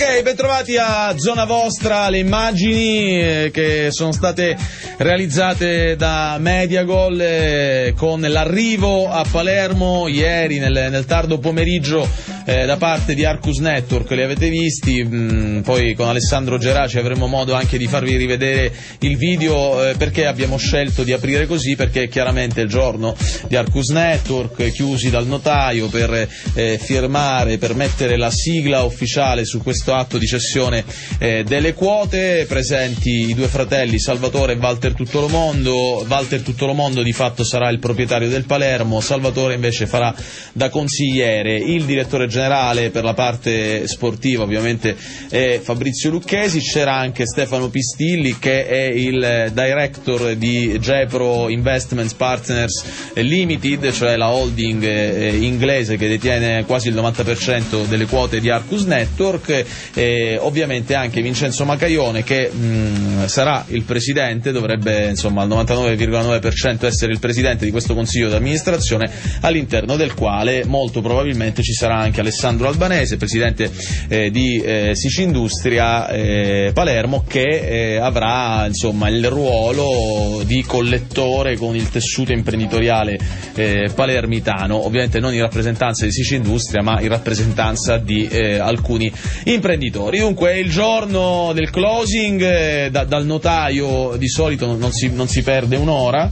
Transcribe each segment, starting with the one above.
Ok, bentrovati a Zona Vostra, le immagini che sono state realizzate da Mediagol con l'arrivo a Palermo ieri nel tardo pomeriggio da parte di Arcus Network. Li avete visti, poi con Alessandro Geraci avremo modo anche di farvi rivedere il video. Perché abbiamo scelto di aprire così? Perché chiaramente il giorno di Arcus Network, chiusi dal notaio per firmare, per mettere la sigla ufficiale su questo atto di cessione delle quote, presenti i due fratelli Salvatore e Walter Tuttolomondo. Walter Tuttolomondo di fatto sarà il proprietario del Palermo, Salvatore invece farà da consigliere. Il direttore generale per la parte sportiva ovviamente è Fabrizio Lucchesi. C'era anche Stefano Pistilli, che è il director di Gepro Investments Partners Limited, cioè la holding inglese che detiene quasi il 90% delle quote di Arcus Network. Ovviamente anche Vincenzo Macaione, che sarà il presidente, dovrebbe insomma al 99,9% essere il presidente di questo consiglio di amministrazione, all'interno del quale molto probabilmente ci sarà anche Alessandro Albanese, presidente di Sicindustria Palermo, che avrà insomma il ruolo di collettore con il tessuto imprenditoriale palermitano, ovviamente non in rappresentanza di Sicindustria ma in rappresentanza di alcuni imprenditori. Dunque il giorno del closing, dal notaio di solito non si perde un'ora,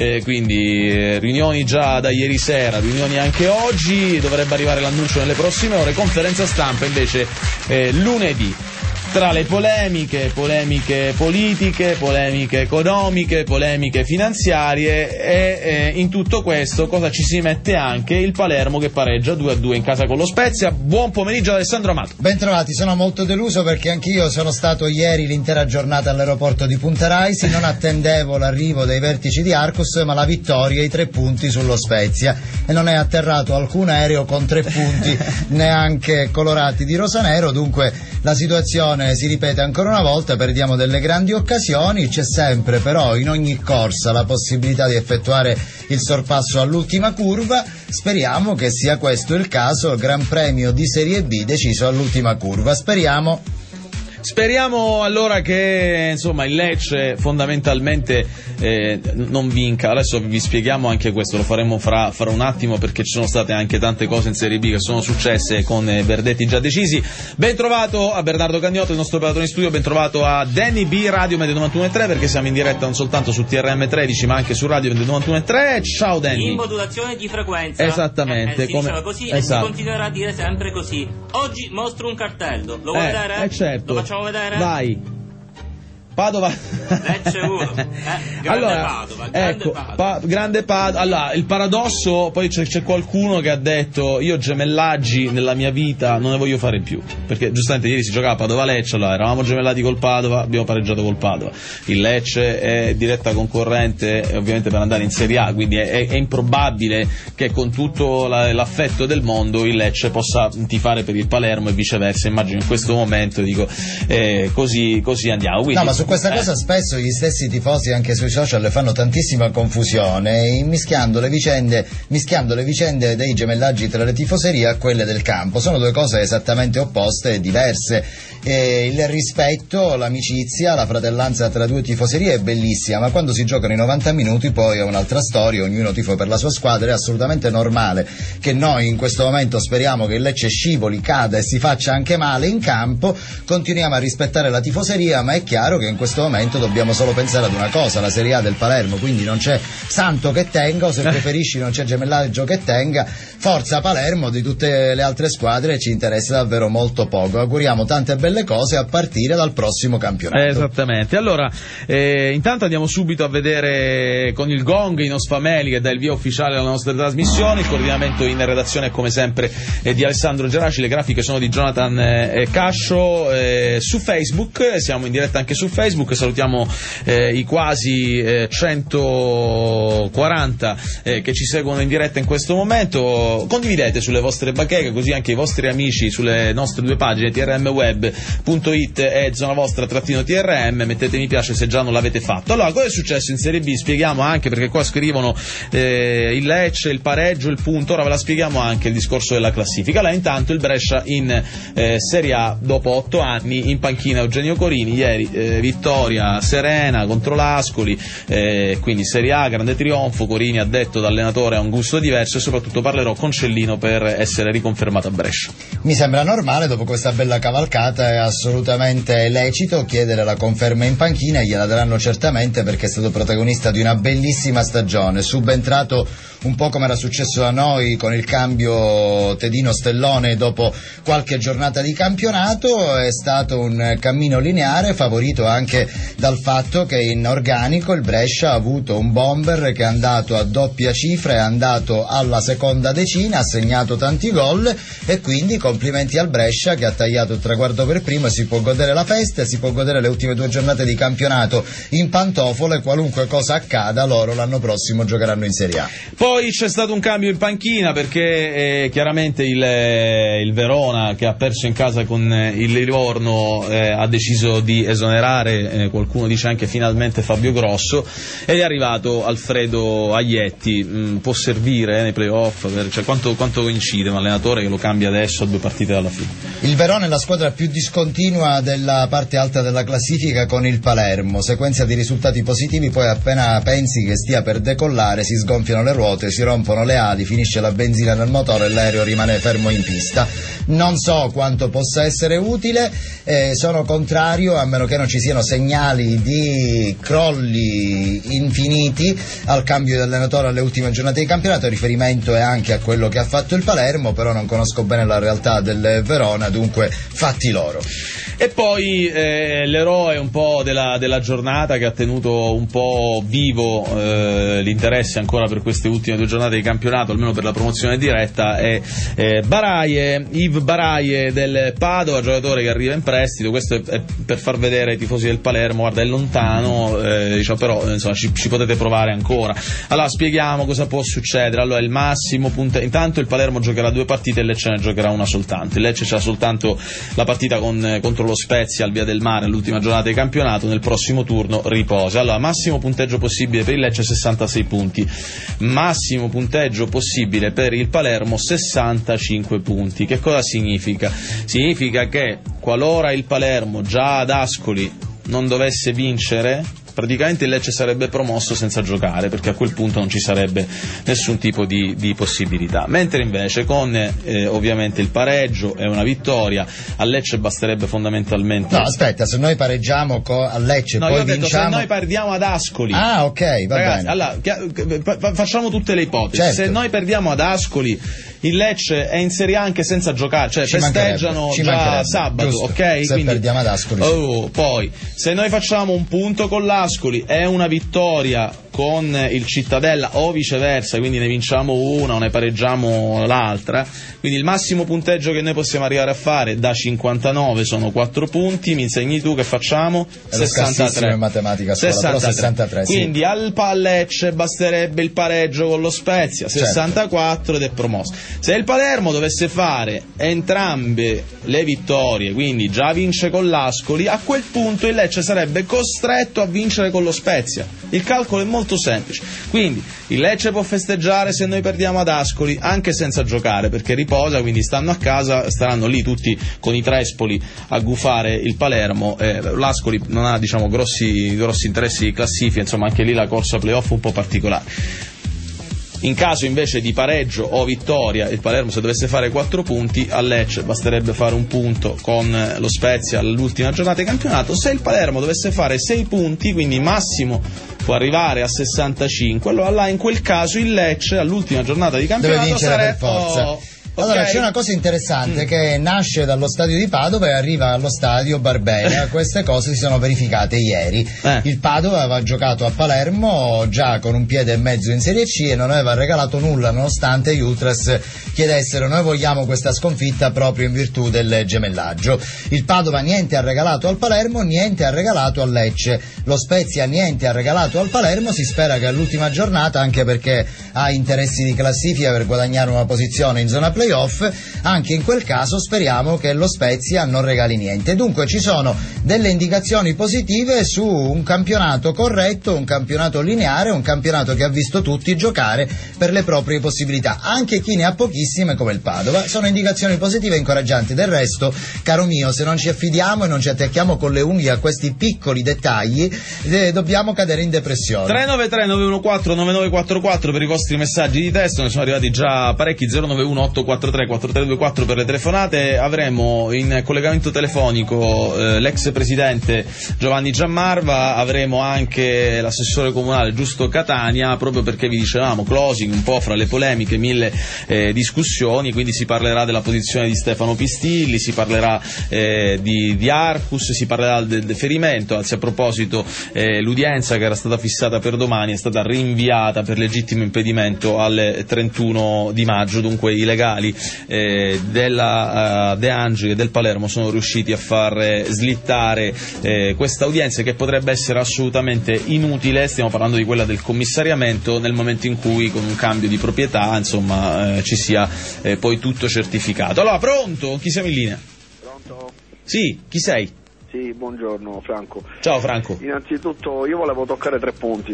quindi riunioni già da ieri sera, riunioni anche oggi, dovrebbe arrivare l'annuncio nelle prossime ore, conferenza stampa invece lunedì. Tra le polemiche politiche, polemiche economiche, polemiche finanziarie, e in tutto questo cosa ci si mette? Anche il Palermo che pareggia 2-2 in casa con lo Spezia. Buon pomeriggio Alessandro Amato. Bentrovati, sono molto deluso perché anch'io sono stato ieri l'intera giornata all'aeroporto di Punta Raisi, non attendevo l'arrivo dei vertici di Arcus ma la vittoria e i 3 punti sullo Spezia, e non è atterrato alcun aereo con 3 punti neanche colorati di rosanero. Dunque la situazione si ripete ancora una volta, perdiamo delle grandi occasioni. C'è sempre però in ogni corsa la possibilità di effettuare il sorpasso all'ultima curva. Speriamo che sia questo il caso, il Gran Premio di Serie B deciso all'ultima curva. Speriamo allora che insomma il Lecce fondamentalmente non vinca. Adesso vi spieghiamo anche questo, lo faremo fra un attimo, perché ci sono state anche tante cose in Serie B che sono successe con verdetti già decisi. Ben trovato a Bernardo Cagnotto, il nostro operatore in studio, ben trovato a Danny B, Radio Medio 91.3, perché siamo in diretta non soltanto su TRM 13 ma anche su Radio Medio 91.3. Ciao Danny. In modulazione di frequenza. Esattamente. Si diceva così, esatto. E si continuerà a dire sempre così. Oggi mostro un cartello, lo vuoi vedere? Certo. Lo facciamo vedere? Vai. Padova. Lecce 1. Grande allora, Padova. Grande Padova. Allora, il paradosso, poi c'è qualcuno che ha detto: io gemellaggi nella mia vita non ne voglio fare più, perché giustamente ieri si giocava Padova-Lecce, allora eravamo gemellati col Padova, abbiamo pareggiato col Padova. Il Lecce è diretta concorrente ovviamente per andare in Serie A, quindi è improbabile che con tutto l'affetto del mondo il Lecce possa tifare per il Palermo e viceversa. Immagino in questo momento, dico, così andiamo. Quindi, no, ma su questa cosa spesso gli stessi tifosi anche sui social fanno tantissima confusione, mischiando le vicende dei gemellaggi tra le tifoserie a quelle del campo. Sono due cose esattamente opposte e diverse. Il rispetto, l'amicizia, la fratellanza tra due tifoserie è bellissima, ma quando si giocano i 90 minuti poi è un'altra storia, ognuno tifa per la sua squadra. È assolutamente normale che noi in questo momento speriamo che il Lecce scivoli, cada e si faccia anche male in campo. Continuiamo a rispettare la tifoseria, ma è chiaro che in questo momento dobbiamo solo pensare ad una cosa: la Serie A del Palermo, quindi non c'è santo che tenga, o se preferisci non c'è gemellaggio che tenga. Forza Palermo, di tutte le altre squadre ci interessa davvero molto poco. Auguriamo tante belle cose a partire dal prossimo campionato. Esattamente. Allora, intanto andiamo subito a vedere con il gong in Osfameli, che dà il via ufficiale alla nostra trasmissione. Il coordinamento in redazione come sempre è di Alessandro Geraci, le grafiche sono di Jonathan Cascio. Su Facebook, siamo in diretta anche su Facebook, Facebook. Salutiamo i quasi 140 che ci seguono in diretta in questo momento. Condividete sulle vostre bacheche, così anche i vostri amici sulle nostre due pagine trmweb.it e zona vostra -trm, mettete mi piace se già non l'avete fatto. Allora, cosa è successo in Serie B? Spieghiamo anche, perché qua scrivono il Lecce, il pareggio, il punto. Ora ve la spieghiamo anche il discorso della classifica. Allora, intanto il Brescia in Serie A dopo 8 anni, in panchina Eugenio Corini, ieri vittoria serena contro l'Ascoli, quindi Serie A, grande trionfo. Corini ha detto da allenatore ha un gusto diverso e soprattutto parlerò con Cellino per essere riconfermato a Brescia. Mi sembra normale, dopo questa bella cavalcata è assolutamente lecito chiedere la conferma in panchina, gliela daranno certamente perché è stato protagonista di una bellissima stagione, subentrato un po' come era successo a noi con il cambio Tedino Stellone dopo qualche giornata di campionato. È stato un cammino lineare, favorito anche dal fatto che in organico il Brescia ha avuto un bomber che è andato a doppia cifra, è andato alla seconda decina, ha segnato tanti gol e quindi complimenti al Brescia che ha tagliato il traguardo per primo e si può godere la festa, si può godere le ultime 2 giornate di campionato in pantofole, qualunque cosa accada loro l'anno prossimo giocheranno in Serie A. Poi c'è stato un cambio in panchina perché chiaramente il Verona, che ha perso in casa con il Livorno, ha deciso di esonerare, qualcuno dice anche finalmente, Fabio Grosso, ed è arrivato Alfredo Aglietti. Può servire nei playoff? Cioè, quanto coincide un allenatore che lo cambia adesso a 2 partite dalla fine? Il Verona è la squadra più discontinua della parte alta della classifica con il Palermo, sequenza di risultati positivi, poi appena pensi che stia per decollare si sgonfiano le ruote, si rompono le ali, finisce la benzina nel motore e l'aereo rimane fermo in pista. Non so quanto possa essere utile, sono contrario, a meno che non ci siano segnali di crolli infiniti, al cambio di allenatore alle ultime giornate di campionato. Il riferimento è anche a quello che ha fatto il Palermo, però non conosco bene la realtà del Verona, dunque fatti loro. E poi l'eroe un po' della giornata, che ha tenuto un po' vivo l'interesse ancora per queste ultime 2 giornate di campionato, almeno per la promozione diretta, è Yves Baraie del Padova, giocatore che arriva in prestito. Questo è per far vedere ai tifosi del Palermo, guarda, è lontano, diciamo, però insomma ci potete provare ancora. Allora spieghiamo cosa può succedere. Allora, il massimo intanto il Palermo giocherà 2 partite e il Lecce ne giocherà una soltanto. Il Lecce c'ha soltanto la partita contro lo Spezia al Via del Mare all'ultima giornata di campionato, nel prossimo turno riposa. Allora, massimo punteggio possibile per il Lecce 66 punti, massimo punteggio possibile per il Palermo 65 punti. Che cosa significa? Significa che qualora il Palermo già ad Ascoli non dovesse vincere, praticamente il Lecce sarebbe promosso senza giocare, perché a quel punto non ci sarebbe nessun tipo di possibilità, mentre invece con ovviamente il pareggio e una vittoria al Lecce basterebbe fondamentalmente... No, aspetta, se noi pareggiamo a Lecce, no, poi io ho detto, vinciamo... se noi perdiamo ad Ascoli... Ah, ok, va ragazzi, bene. Allora, facciamo tutte le ipotesi. Certo. Se noi perdiamo ad Ascoli, il Lecce è in Serie A anche senza giocare, cioè festeggiano già sabato, giusto, ok? Se quindi perdiamo ad Ascoli, poi se noi facciamo un punto con l'Ascoli è una vittoria con il Cittadella o viceversa, quindi ne vinciamo una o ne pareggiamo l'altra, quindi il massimo punteggio che noi possiamo arrivare a fare da 59 sono 4 punti. Mi insegni tu che facciamo? 63 in matematica a scuola, 63. però 63, sì. Quindi al Lecce basterebbe il pareggio con lo Spezia, 64, ed è promosso. Se il Palermo dovesse fare entrambe le vittorie, quindi già vince con l'Ascoli, a quel punto il Lecce sarebbe costretto a vincere con lo Spezia. Il calcolo è molto semplice, quindi il Lecce può festeggiare se noi perdiamo ad Ascoli anche senza giocare, perché riposa, quindi stanno a casa, staranno lì tutti con i trespoli a gufare il Palermo. L'Ascoli non ha, diciamo, grossi interessi di classifica, insomma anche lì la corsa playoff un po' particolare. In caso invece di pareggio o vittoria, il Palermo, se dovesse fare 4 punti, al Lecce basterebbe fare un punto con lo Spezia all'ultima giornata di campionato. Se il Palermo dovesse fare 6 punti, quindi massimo può arrivare a 65, allora là in quel caso il Lecce all'ultima giornata di campionato deve vincere per forza. Allora c'è una cosa interessante che nasce dallo stadio di Padova e arriva allo stadio Barbera. Queste cose si sono verificate ieri. Il Padova aveva giocato a Palermo già con un piede e mezzo in Serie C e non aveva regalato nulla, nonostante gli ultras chiedessero: noi vogliamo questa sconfitta proprio in virtù del gemellaggio. Il Padova niente ha regalato al Palermo, niente ha regalato al Lecce. Lo Spezia niente ha regalato al Palermo. Si spera che all'ultima giornata, anche perché ha interessi di classifica per guadagnare una posizione in zona playoff, anche in quel caso speriamo che lo Spezia non regali niente. Dunque ci sono delle indicazioni positive su un campionato corretto, un campionato lineare, un campionato che ha visto tutti giocare per le proprie possibilità, anche chi ne ha pochissime come il Padova. Sono indicazioni positive e incoraggianti. Del resto, caro mio, se non ci affidiamo e non ci attacchiamo con le unghie a questi piccoli dettagli, dobbiamo cadere in depressione. 393 914 9944 per i vostri messaggi di testo, ne sono arrivati già parecchi. 091 843 4324 per le telefonate. Avremo in collegamento telefonico l'ex presidente Giovanni Giammarva, avremo anche l'assessore comunale Giusto Catania, proprio perché vi dicevamo closing un po' fra le polemiche, mille discussioni, quindi si parlerà della posizione di Stefano Pistilli, si parlerà di Arcus, si parlerà del deferimento. Anzi, a proposito, l'udienza che era stata fissata per domani è stata rinviata per legittimo impedimento al 31 di maggio, dunque i legali della De Angeli e del Palermo sono riusciti a far slittare questa udienza, che potrebbe essere assolutamente inutile. Stiamo parlando di quella del commissariamento, nel momento in cui con un cambio di proprietà ci sia poi tutto certificato. Allora, pronto? Chi siamo in linea? Pronto? Sì, chi sei? Sì, buongiorno Franco. Ciao Franco. Innanzitutto io volevo toccare tre punti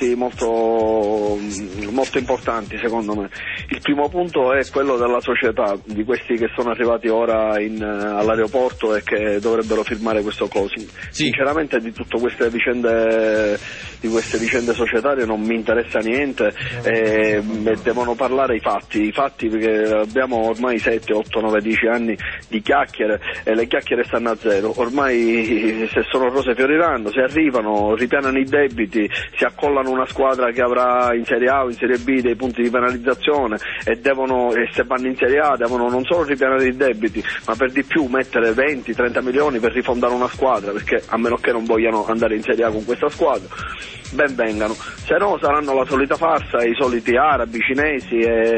molto importanti secondo me. Il primo punto è quello della società, di questi che sono arrivati ora all'aeroporto e che dovrebbero firmare questo closing. Sì. Sinceramente di tutte queste vicende societarie non mi interessa niente, devono parlare i fatti perché abbiamo ormai 7, 8, 9, 10 anni di chiacchiere e le chiacchiere stanno a zero. Ormai se sono rose fioriranno, se arrivano, ripianano i debiti, si accollano una squadra che avrà in Serie A o in Serie B dei punti di penalizzazione e se vanno in Serie A devono non solo ripianare i debiti, ma per di più mettere 20-30 milioni per rifondare una squadra, perché a meno che non vogliano andare in Serie A con questa squadra, ben vengano, se no saranno la solita farsa, i soliti arabi, cinesi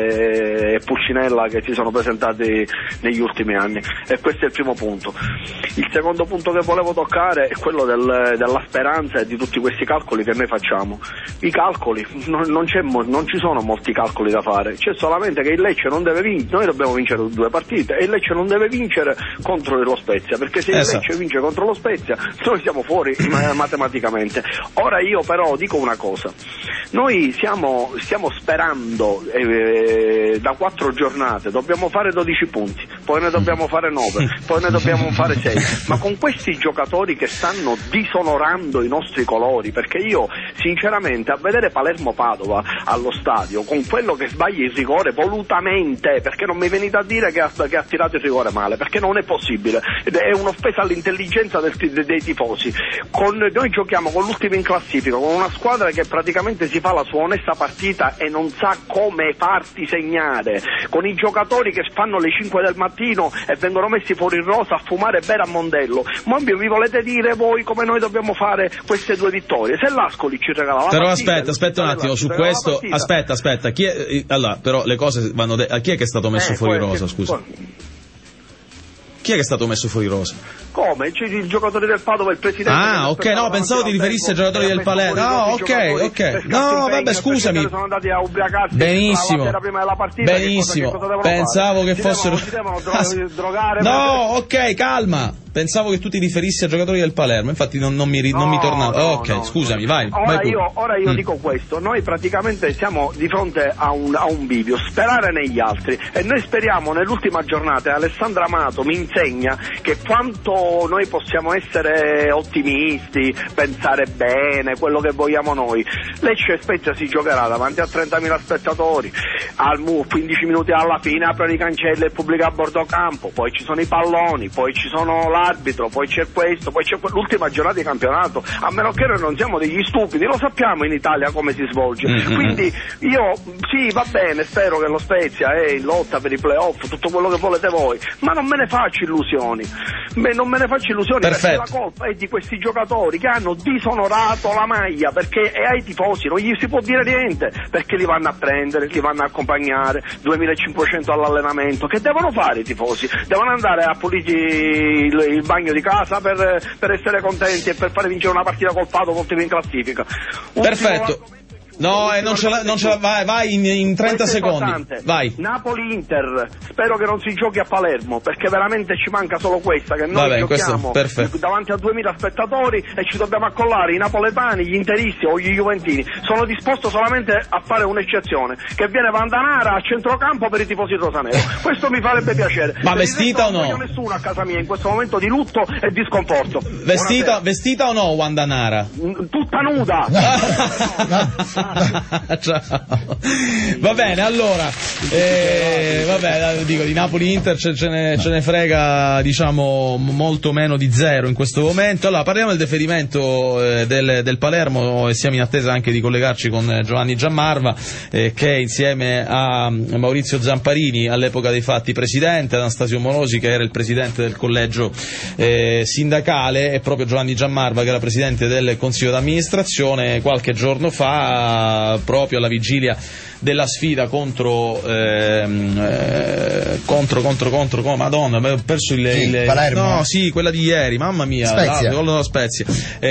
e Pulcinella che si sono presentati negli ultimi anni. E questo è il primo punto. Il secondo punto che volevo toccare è quello della speranza e di tutti questi calcoli che noi facciamo. I calcoli, non ci sono molti calcoli da fare, c'è solamente che il Lecce non deve vincere, noi dobbiamo vincere 2 partite e il Lecce non deve vincere contro lo Spezia, perché se il Lecce vince contro lo Spezia noi siamo fuori matematicamente. Ora io però dico una cosa, noi stiamo sperando da 4 giornate, dobbiamo fare 12 punti, poi ne dobbiamo fare 9, poi ne dobbiamo fare 6, ma con questi giocatori che stanno disonorando i nostri colori, perché io sinceramente a vedere Palermo-Padova allo stadio con quello che sbaglia il rigore volutamente, perché non mi venite a dire che ha tirato il rigore male, perché non è possibile, è un'offesa all'intelligenza dei tifosi. Noi giochiamo con l'ultimo in classifica, con una squadra che praticamente si fa la sua onesta partita e non sa come farti segnare, con i giocatori che fanno le 5 del mattino e vengono messi fuori in rosa a fumare e bere a Mondello. Ma vi volete dire voi come noi dobbiamo fare queste 2 vittorie? Se l'Ascoli ci regala la però partita, aspetta un attimo su questo, aspetta, allora però le cose vanno a chi è che è stato messo fuori rosa, scusa? Chi è che è stato messo fuori rosa? Come? I giocatori del Padova e il presidente. Ah, ok, no, pensavo ti riferissi ai giocatori del Palermo. No, ok. No, vabbè, scusami. Sono andati a ubriacarsi benissimo. la prima della partita. Benissimo. Pensavo che fossero. Si devono drogare. No, ok, calma. Pensavo che tu ti riferissi a giocatori del Palermo, infatti non mi tornava. Ok, scusami, vai. Ora io dico questo, noi praticamente siamo di fronte a un bivio, sperare negli altri, e noi speriamo nell'ultima giornata. Alessandra Amato mi insegna che quanto noi possiamo essere ottimisti, pensare bene, quello che vogliamo noi. Lecce Spezia si giocherà davanti a 30.000 spettatori, al 15 minuti alla fine aprono i cancelli e il pubblico a bordo campo, poi ci sono i palloni, poi ci sono l'arbitro, poi c'è questo, poi c'è l'ultima giornata di campionato, a meno che noi non siamo degli stupidi, lo sappiamo in Italia come si svolge. Quindi io sì, va bene, spero che lo Spezia è in lotta per i playoff, tutto quello che volete voi, ma non me ne faccio illusioni. Non me ne faccio illusioni. Perfetto. Perché la colpa è di questi giocatori che hanno disonorato la maglia, perché ai tifosi non gli si può dire niente, perché li vanno a prendere, li vanno a accompagnare, 2500 all'allenamento. Che devono fare i tifosi? Devono andare a pulire il bagno di casa per essere contenti e per fare vincere una partita col Pato ultimo in classifica. Perfetto. No, non ce la vai in 30 secondi. Vai. Napoli-Inter, spero che non si giochi a Palermo, perché veramente ci manca solo questa, che noi giochiamo davanti a 2000 spettatori e ci dobbiamo accollare i napoletani, gli interisti o gli juventini. Sono disposto solamente a fare un'eccezione, che viene Vandanara a centrocampo per i tifosi rosanero. Questo mi farebbe piacere. Ma vestita o no? Non voglio nessuno a casa mia in questo momento di lutto e di sconforto. Vestita o no Vandanara? Tutta nuda. Ciao. Va bene, allora dico, di Napoli-Inter ce ne frega, diciamo, molto meno di zero in questo momento. Allora parliamo del deferimento del Palermo, e siamo in attesa anche di collegarci con Giovanni Giammarva, che insieme a Maurizio Zamparini, all'epoca dei fatti presidente, Anastasio Morosi che era il presidente del collegio sindacale, e proprio Giovanni Giammarva che era presidente del consiglio d'amministrazione, qualche giorno fa, proprio alla vigilia della sfida contro Madonna, ho perso il Palermo? No, sì, quella di ieri, mamma mia, Spezia.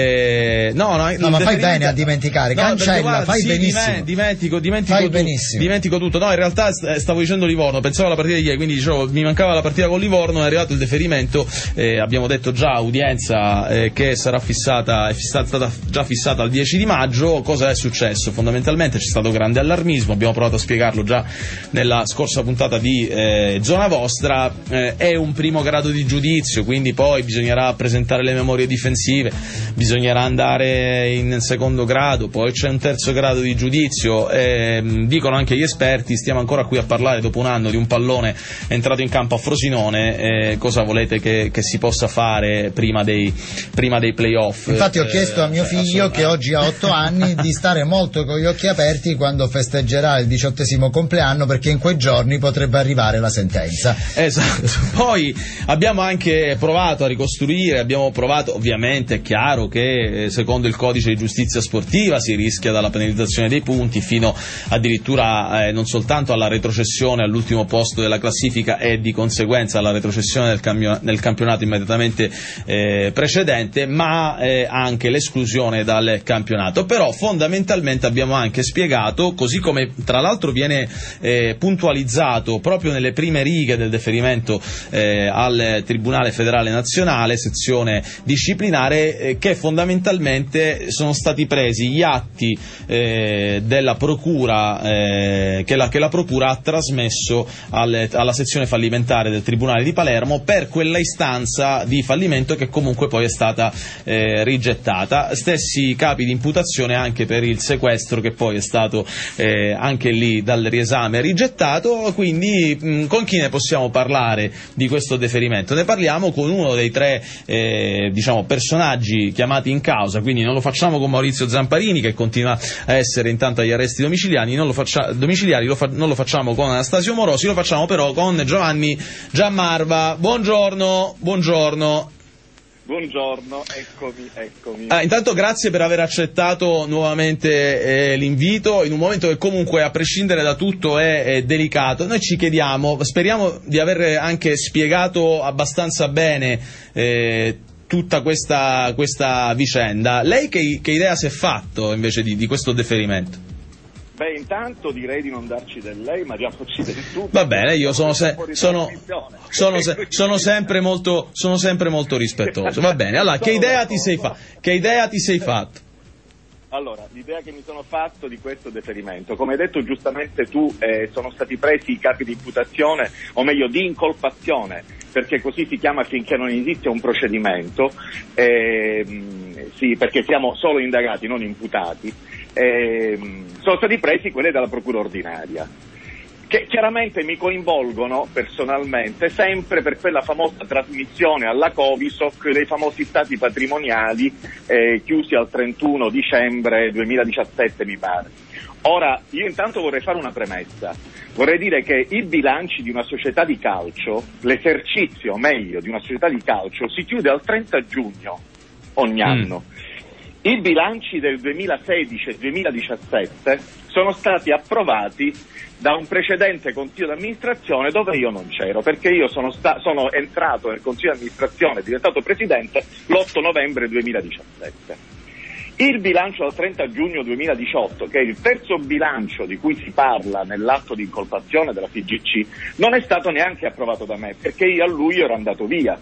Ma fai bene a dimenticare, cancella, fai benissimo. Dimentico tutto. No, in realtà stavo dicendo Livorno, pensavo alla partita di ieri, quindi dicevo mi mancava la partita con Livorno, è arrivato il deferimento, abbiamo detto già udienza che sarà è stata già fissata al 10 di maggio. Cosa è successo? Fondamentalmente c'è stato grande allarmismo, abbiamo provato a spiegarlo già nella scorsa puntata di Zona Vostra. È un primo grado di giudizio, quindi poi bisognerà presentare le memorie difensive, bisognerà andare in secondo grado, poi c'è un terzo grado di giudizio. Dicono anche gli esperti, stiamo ancora qui a parlare dopo un anno di un pallone entrato in campo a Frosinone, cosa volete che si possa fare prima dei playoff? Infatti ho chiesto a mio figlio, che oggi ha 8 anni, di stare molto con gli occhi aperti quando festeggerà il 18° compleanno, perché in quei giorni potrebbe arrivare la sentenza. Esatto. Poi abbiamo anche provato a ricostruire, ovviamente è chiaro che secondo il codice di giustizia sportiva si rischia dalla penalizzazione dei punti fino addirittura non soltanto alla retrocessione all'ultimo posto della classifica e di conseguenza alla retrocessione nel campionato immediatamente precedente, ma anche l'esclusione dal campionato. Però fondamentalmente abbiamo anche spiegato, così come tra l'altro viene puntualizzato proprio nelle prime righe del deferimento al Tribunale Federale Nazionale, sezione disciplinare, che fondamentalmente sono stati presi gli atti della procura che la procura ha trasmesso alla sezione fallimentare del Tribunale di Palermo per quella istanza di fallimento che comunque poi è stata rigettata. Stessi capi di imputazione anche per il sequestro, che poi è stato anche lì dal riesame rigettato. Quindi con chi ne possiamo parlare di questo deferimento? Ne parliamo con uno dei tre personaggi chiamati in causa, quindi non lo facciamo con Maurizio Zamparini, che continua a essere intanto agli arresti domiciliari, non lo facciamo con Anastasio Morosi, lo facciamo però con Giovanni Giammarva. Buongiorno. Buongiorno, eccomi. Intanto grazie per aver accettato nuovamente l'invito, in un momento che comunque, a prescindere da tutto, è delicato. Noi ci chiediamo, speriamo di aver anche spiegato abbastanza bene tutta questa vicenda. Lei che idea si è fatto invece di questo deferimento? Beh, intanto direi di non darci del lei, ma diamoci del tu. Va bene, io sono sempre molto rispettoso. Va bene, allora che idea ti sei fatto? Allora, l'idea che mi sono fatto di questo deferimento, come hai detto giustamente tu, sono stati presi i capi di imputazione, o meglio di incolpazione, perché così si chiama finché non inizia un procedimento, sì, perché siamo solo indagati, non imputati. Sono stati presi quelli della procura ordinaria, che chiaramente mi coinvolgono personalmente sempre per quella famosa trasmissione alla Covisoc dei famosi stati patrimoniali chiusi al 31 dicembre 2017 mi pare. Ora, io intanto vorrei fare una premessa, vorrei dire che i bilanci di una società di calcio, l'esercizio meglio di una società di calcio si chiude al 30 giugno ogni anno. I bilanci del 2016 e 2017 sono stati approvati da un precedente consiglio d'amministrazione dove io non c'ero, perché io sono entrato nel consiglio d'amministrazione e diventato presidente l'8 novembre 2017. Il bilancio al 30 giugno 2018, che è il terzo bilancio di cui si parla nell'atto di incolpazione della FIGC, non è stato neanche approvato da me, perché io a luglio ero andato via.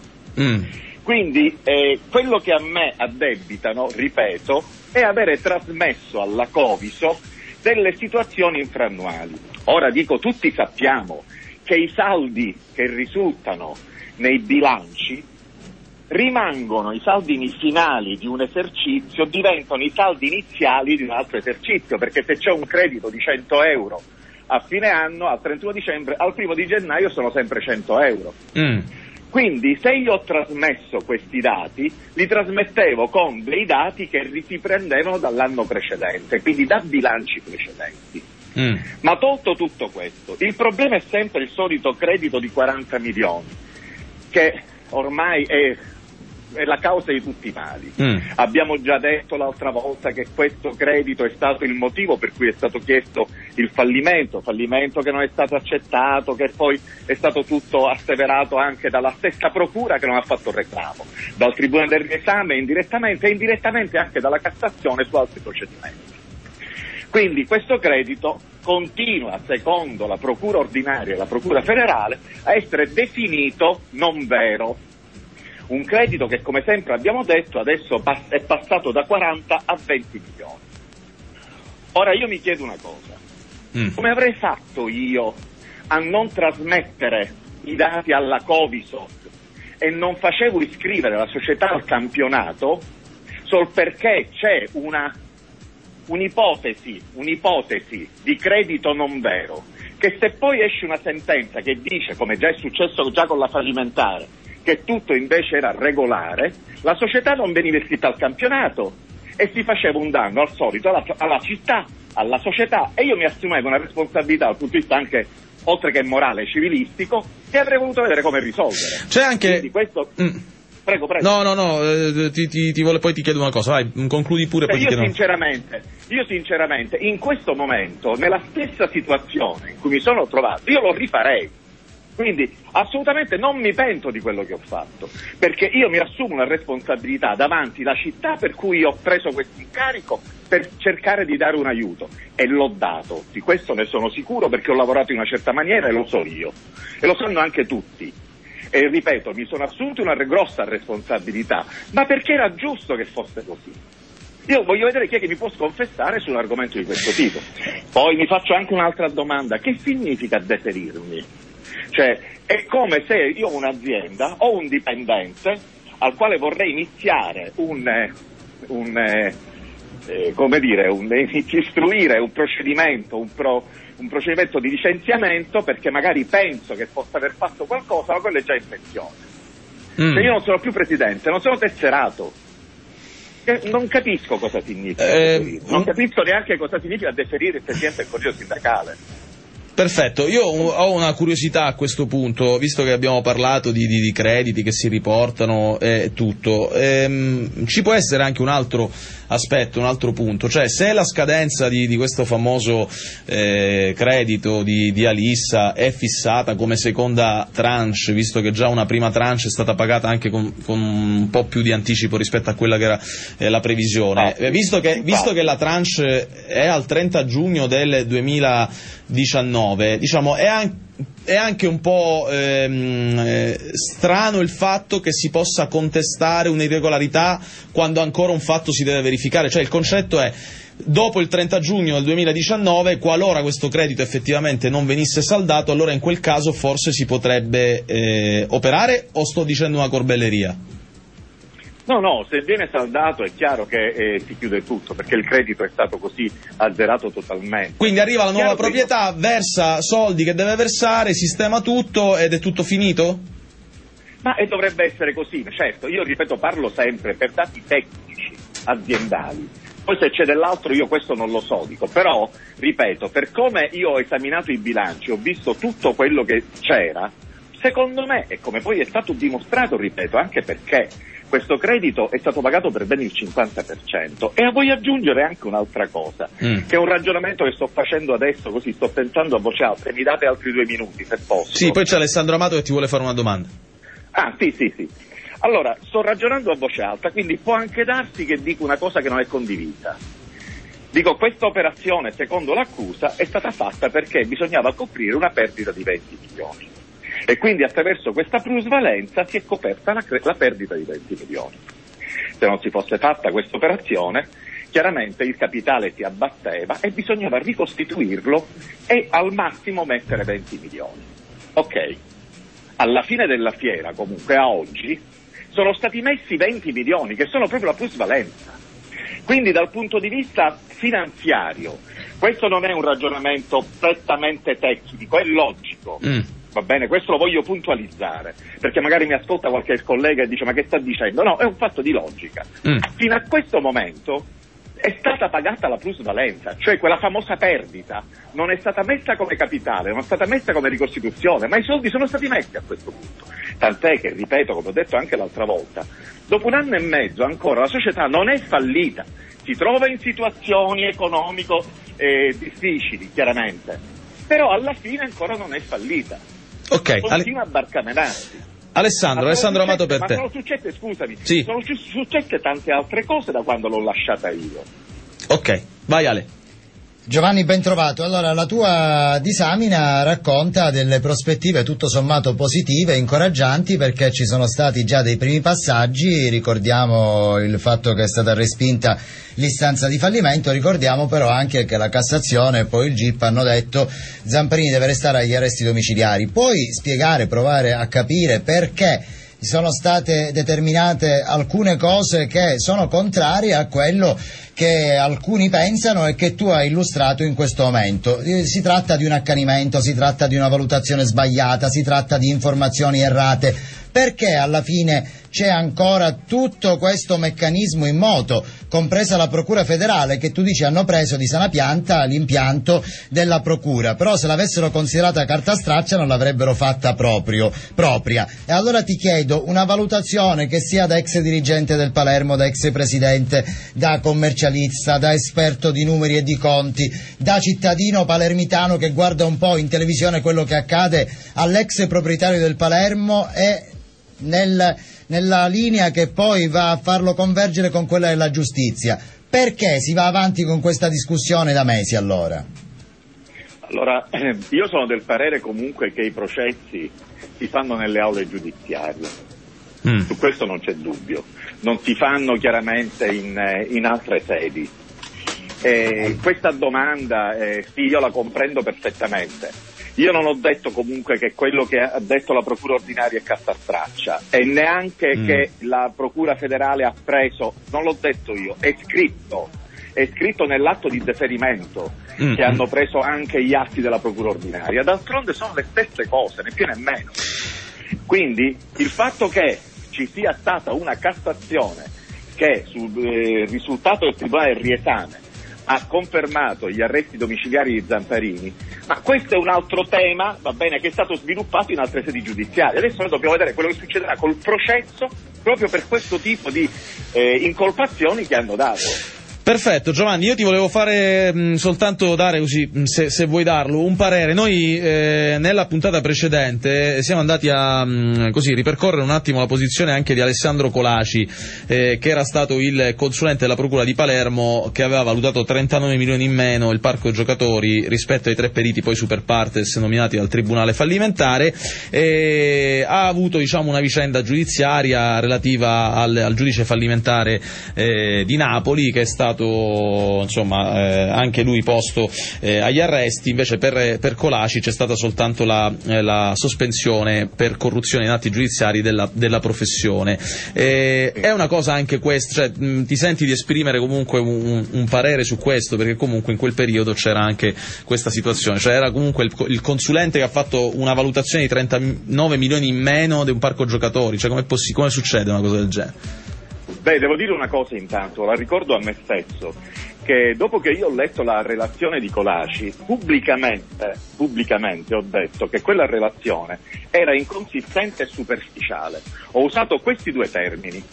Quindi quello che a me addebitano, ripeto, è avere trasmesso alla Covisoc delle situazioni infrannuali. Ora dico, tutti sappiamo che i saldi che risultano nei bilanci rimangono i saldi finali di un esercizio, diventano i saldi iniziali di un altro esercizio, perché se c'è un credito di 100 euro a fine anno, al 31 dicembre, al 1 di gennaio sono sempre 100 euro. Quindi se io ho trasmesso questi dati, li trasmettevo con dei dati che si prendevano dall'anno precedente, quindi da bilanci precedenti. Ma tolto tutto questo, il problema è sempre il solito credito di 40 milioni, che ormai è la causa di tutti i mali. Abbiamo già detto l'altra volta che questo credito è stato il motivo per cui è stato chiesto il fallimento che non è stato accettato, che poi è stato tutto asseverato anche dalla stessa procura che non ha fatto reclamo, dal Tribunale del Riesame indirettamente e indirettamente anche dalla Cassazione su altri procedimenti. Quindi questo credito continua, secondo la Procura ordinaria e la Procura federale, a essere definito non vero. Un credito che, come sempre abbiamo detto, adesso è passato da 40 a 20 milioni. Ora io mi chiedo una cosa, come avrei fatto io a non trasmettere i dati alla Covisoc e non facevo iscrivere la società al campionato sol perché c'è un'ipotesi di credito non vero, che se poi esce una sentenza che dice, come già è successo già con la fallimentare, che tutto invece era regolare, la società non veniva iscritta al campionato e si faceva un danno al solito alla città, alla società, e io mi assumevo una responsabilità dal punto di vista anche, oltre che morale, civilistico, che avrei voluto vedere come risolvere. C'è anche... Quindi questo... Prego. No, poi ti chiedo una cosa, vai, concludi pure. Poi Io sinceramente, in questo momento, nella stessa situazione in cui mi sono trovato, io lo rifarei. Quindi assolutamente non mi pento di quello che ho fatto, perché io mi assumo una responsabilità davanti alla città per cui ho preso questo incarico per cercare di dare un aiuto, e l'ho dato, di questo ne sono sicuro, perché ho lavorato in una certa maniera e lo so io, e lo sanno anche tutti. E ripeto, mi sono assunto una grossa responsabilità, ma perché era giusto che fosse così. Io voglio vedere chi è che mi può sconfessare su un argomento di questo tipo. Poi mi faccio anche un'altra domanda: che significa deferirmi? Cioè, è come se io ho un'azienda, ho un dipendente al quale vorrei iniziare istruire un procedimento, un procedimento di licenziamento, perché magari penso che possa aver fatto qualcosa, ma quello è già in pensione. Cioè io non sono più presidente, non sono tesserato. Non capisco cosa significa non capisco neanche cosa significa deferire il presidente del consiglio sindacale. Perfetto, io ho una curiosità a questo punto, visto che abbiamo parlato di crediti che si riportano e tutto, ci può essere anche un altro aspetto, un altro punto, cioè se la scadenza di questo famoso credito di Alissa è fissata come seconda tranche, visto che già una prima tranche è stata pagata anche con un po' più di anticipo rispetto a quella che era la previsione, visto che la tranche è al 30 giugno del 2019, diciamo è anche un po' strano il fatto che si possa contestare un'irregolarità quando ancora un fatto si deve verificare, cioè il concetto è: dopo il 30 giugno del 2019, qualora questo credito effettivamente non venisse saldato, allora in quel caso forse si potrebbe operare, o sto dicendo una corbelleria? No, se viene saldato è chiaro che si chiude tutto, perché il credito è stato così azzerato totalmente. Quindi arriva la nuova proprietà, versa soldi che deve versare, sistema tutto ed è tutto finito? Ma dovrebbe essere così, certo, io ripeto, parlo sempre per dati tecnici, aziendali. Poi se c'è dell'altro io questo non lo so, dico, però, ripeto, per come io ho esaminato i bilanci, ho visto tutto quello che c'era, secondo me, e come poi è stato dimostrato, ripeto, anche perché questo credito è stato pagato per ben il 50%, e voglio aggiungere anche un'altra cosa, che è un ragionamento che sto facendo adesso, così sto pensando a voce alta, e mi date altri 2 minuti, se posso. Sì, poi c'è Alessandro Amato che ti vuole fare una domanda. Ah, sì. Allora, sto ragionando a voce alta, quindi può anche darsi che dico una cosa che non è condivisa. Dico, questa operazione, secondo l'accusa, è stata fatta perché bisognava coprire una perdita di 20 milioni. E quindi attraverso questa plusvalenza si è coperta la perdita di 20 milioni. Se non si fosse fatta questa operazione, chiaramente il capitale si abbatteva e bisognava ricostituirlo e al massimo mettere 20 milioni. Ok. Alla fine della fiera, comunque a oggi, sono stati messi 20 milioni, che sono proprio la plusvalenza. Quindi dal punto di vista finanziario, questo non è un ragionamento prettamente tecnico, è logico. Va bene, questo lo voglio puntualizzare, perché magari mi ascolta qualche collega e dice ma che sta dicendo? No, è un fatto di logica. Fino a questo momento è stata pagata la plusvalenza, cioè quella famosa perdita non è stata messa come capitale, non è stata messa come ricostituzione, ma i soldi sono stati messi a questo punto. Tant'è che, ripeto, come ho detto anche l'altra volta, dopo 1 anno e mezzo ancora la società non è fallita, si trova in situazioni economico difficili, chiaramente, però alla fine ancora non è fallita. Ok. Continua a barcamenarsi. Alessandro Amato per te. Ma sono successe, scusami, sì. Sono successe tante altre cose da quando l'ho lasciata io. Ok, vai Ale. Giovanni, ben trovato. Allora, la tua disamina racconta delle prospettive tutto sommato positive, incoraggianti, perché ci sono stati già dei primi passaggi. Ricordiamo il fatto che è stata respinta l'istanza di fallimento, ricordiamo però anche che la Cassazione e poi il GIP hanno detto Zamparini deve restare agli arresti domiciliari. Puoi spiegare, provare a capire perché sono state determinate alcune cose che sono contrarie a quello che alcuni pensano e che tu hai illustrato in questo momento? Si tratta di un accanimento, si tratta di una valutazione sbagliata, si tratta di informazioni errate. Perché alla fine c'è ancora tutto questo meccanismo in moto, compresa la Procura federale, che tu dici hanno preso di sana pianta l'impianto della Procura, però se l'avessero considerata carta straccia non l'avrebbero fatta propria. E allora ti chiedo una valutazione che sia da ex dirigente del Palermo, da ex presidente, da commercialista, da esperto di numeri e di conti, da cittadino palermitano che guarda un po' in televisione quello che accade all'ex proprietario del Palermo e nella linea che poi va a farlo convergere con quella della giustizia. Perché si va avanti con questa discussione da mesi allora? Allora, io sono del parere comunque che i processi si fanno nelle aule giudiziarie. Su questo non c'è dubbio. Non si fanno chiaramente in altre sedi. Questa domanda, sì, io la comprendo perfettamente. Io non ho detto comunque che quello che ha detto la Procura ordinaria è carta straccia e neanche che la Procura federale ha preso, non l'ho detto io, è scritto nell'atto di deferimento che hanno preso anche gli atti della Procura ordinaria. D'altronde sono le stesse cose, né più né meno. Quindi il fatto che ci sia stata una Cassazione che sul risultato del Tribunale del riesame ha confermato gli arresti domiciliari di Zamparini, ma questo è un altro tema, va bene, che è stato sviluppato in altre sedi giudiziarie. Adesso noi dobbiamo vedere quello che succederà col processo proprio per questo tipo di incolpazioni che hanno dato. Perfetto, Giovanni, io ti volevo fare soltanto dare così, se vuoi darlo, un parere. Noi nella puntata precedente siamo andati a così ripercorrere un attimo la posizione anche di Alessandro Colaci, che era stato il consulente della Procura di Palermo, che aveva valutato 39 milioni in meno il parco giocatori rispetto ai 3 periti poi super partes nominati dal Tribunale fallimentare, e ha avuto una vicenda giudiziaria relativa al giudice fallimentare di Napoli, che è stato stato insomma anche lui posto agli arresti. Invece per Colaci c'è stata soltanto la sospensione per corruzione in atti giudiziari della professione. È una cosa anche questa, cioè, ti senti di esprimere comunque un parere su questo, perché comunque in quel periodo c'era anche questa situazione, cioè era comunque il consulente che ha fatto una valutazione di 39 milioni in meno di un parco giocatori, cioè come succede una cosa del genere? Beh, devo dire una cosa intanto, la ricordo a me stesso, che dopo che io ho letto la relazione di Colaci, pubblicamente ho detto che quella relazione era inconsistente e superficiale. Ho usato questi due termini.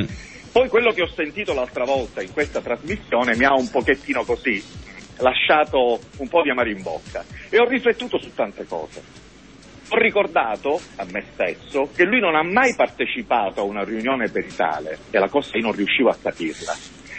Poi quello che ho sentito l'altra volta in questa trasmissione mi ha un pochettino così lasciato un po' di amaro in bocca e ho riflettuto su tante cose. Ho ricordato a me stesso che lui non ha mai partecipato a una riunione peritale e la cosa io non riuscivo a capirla.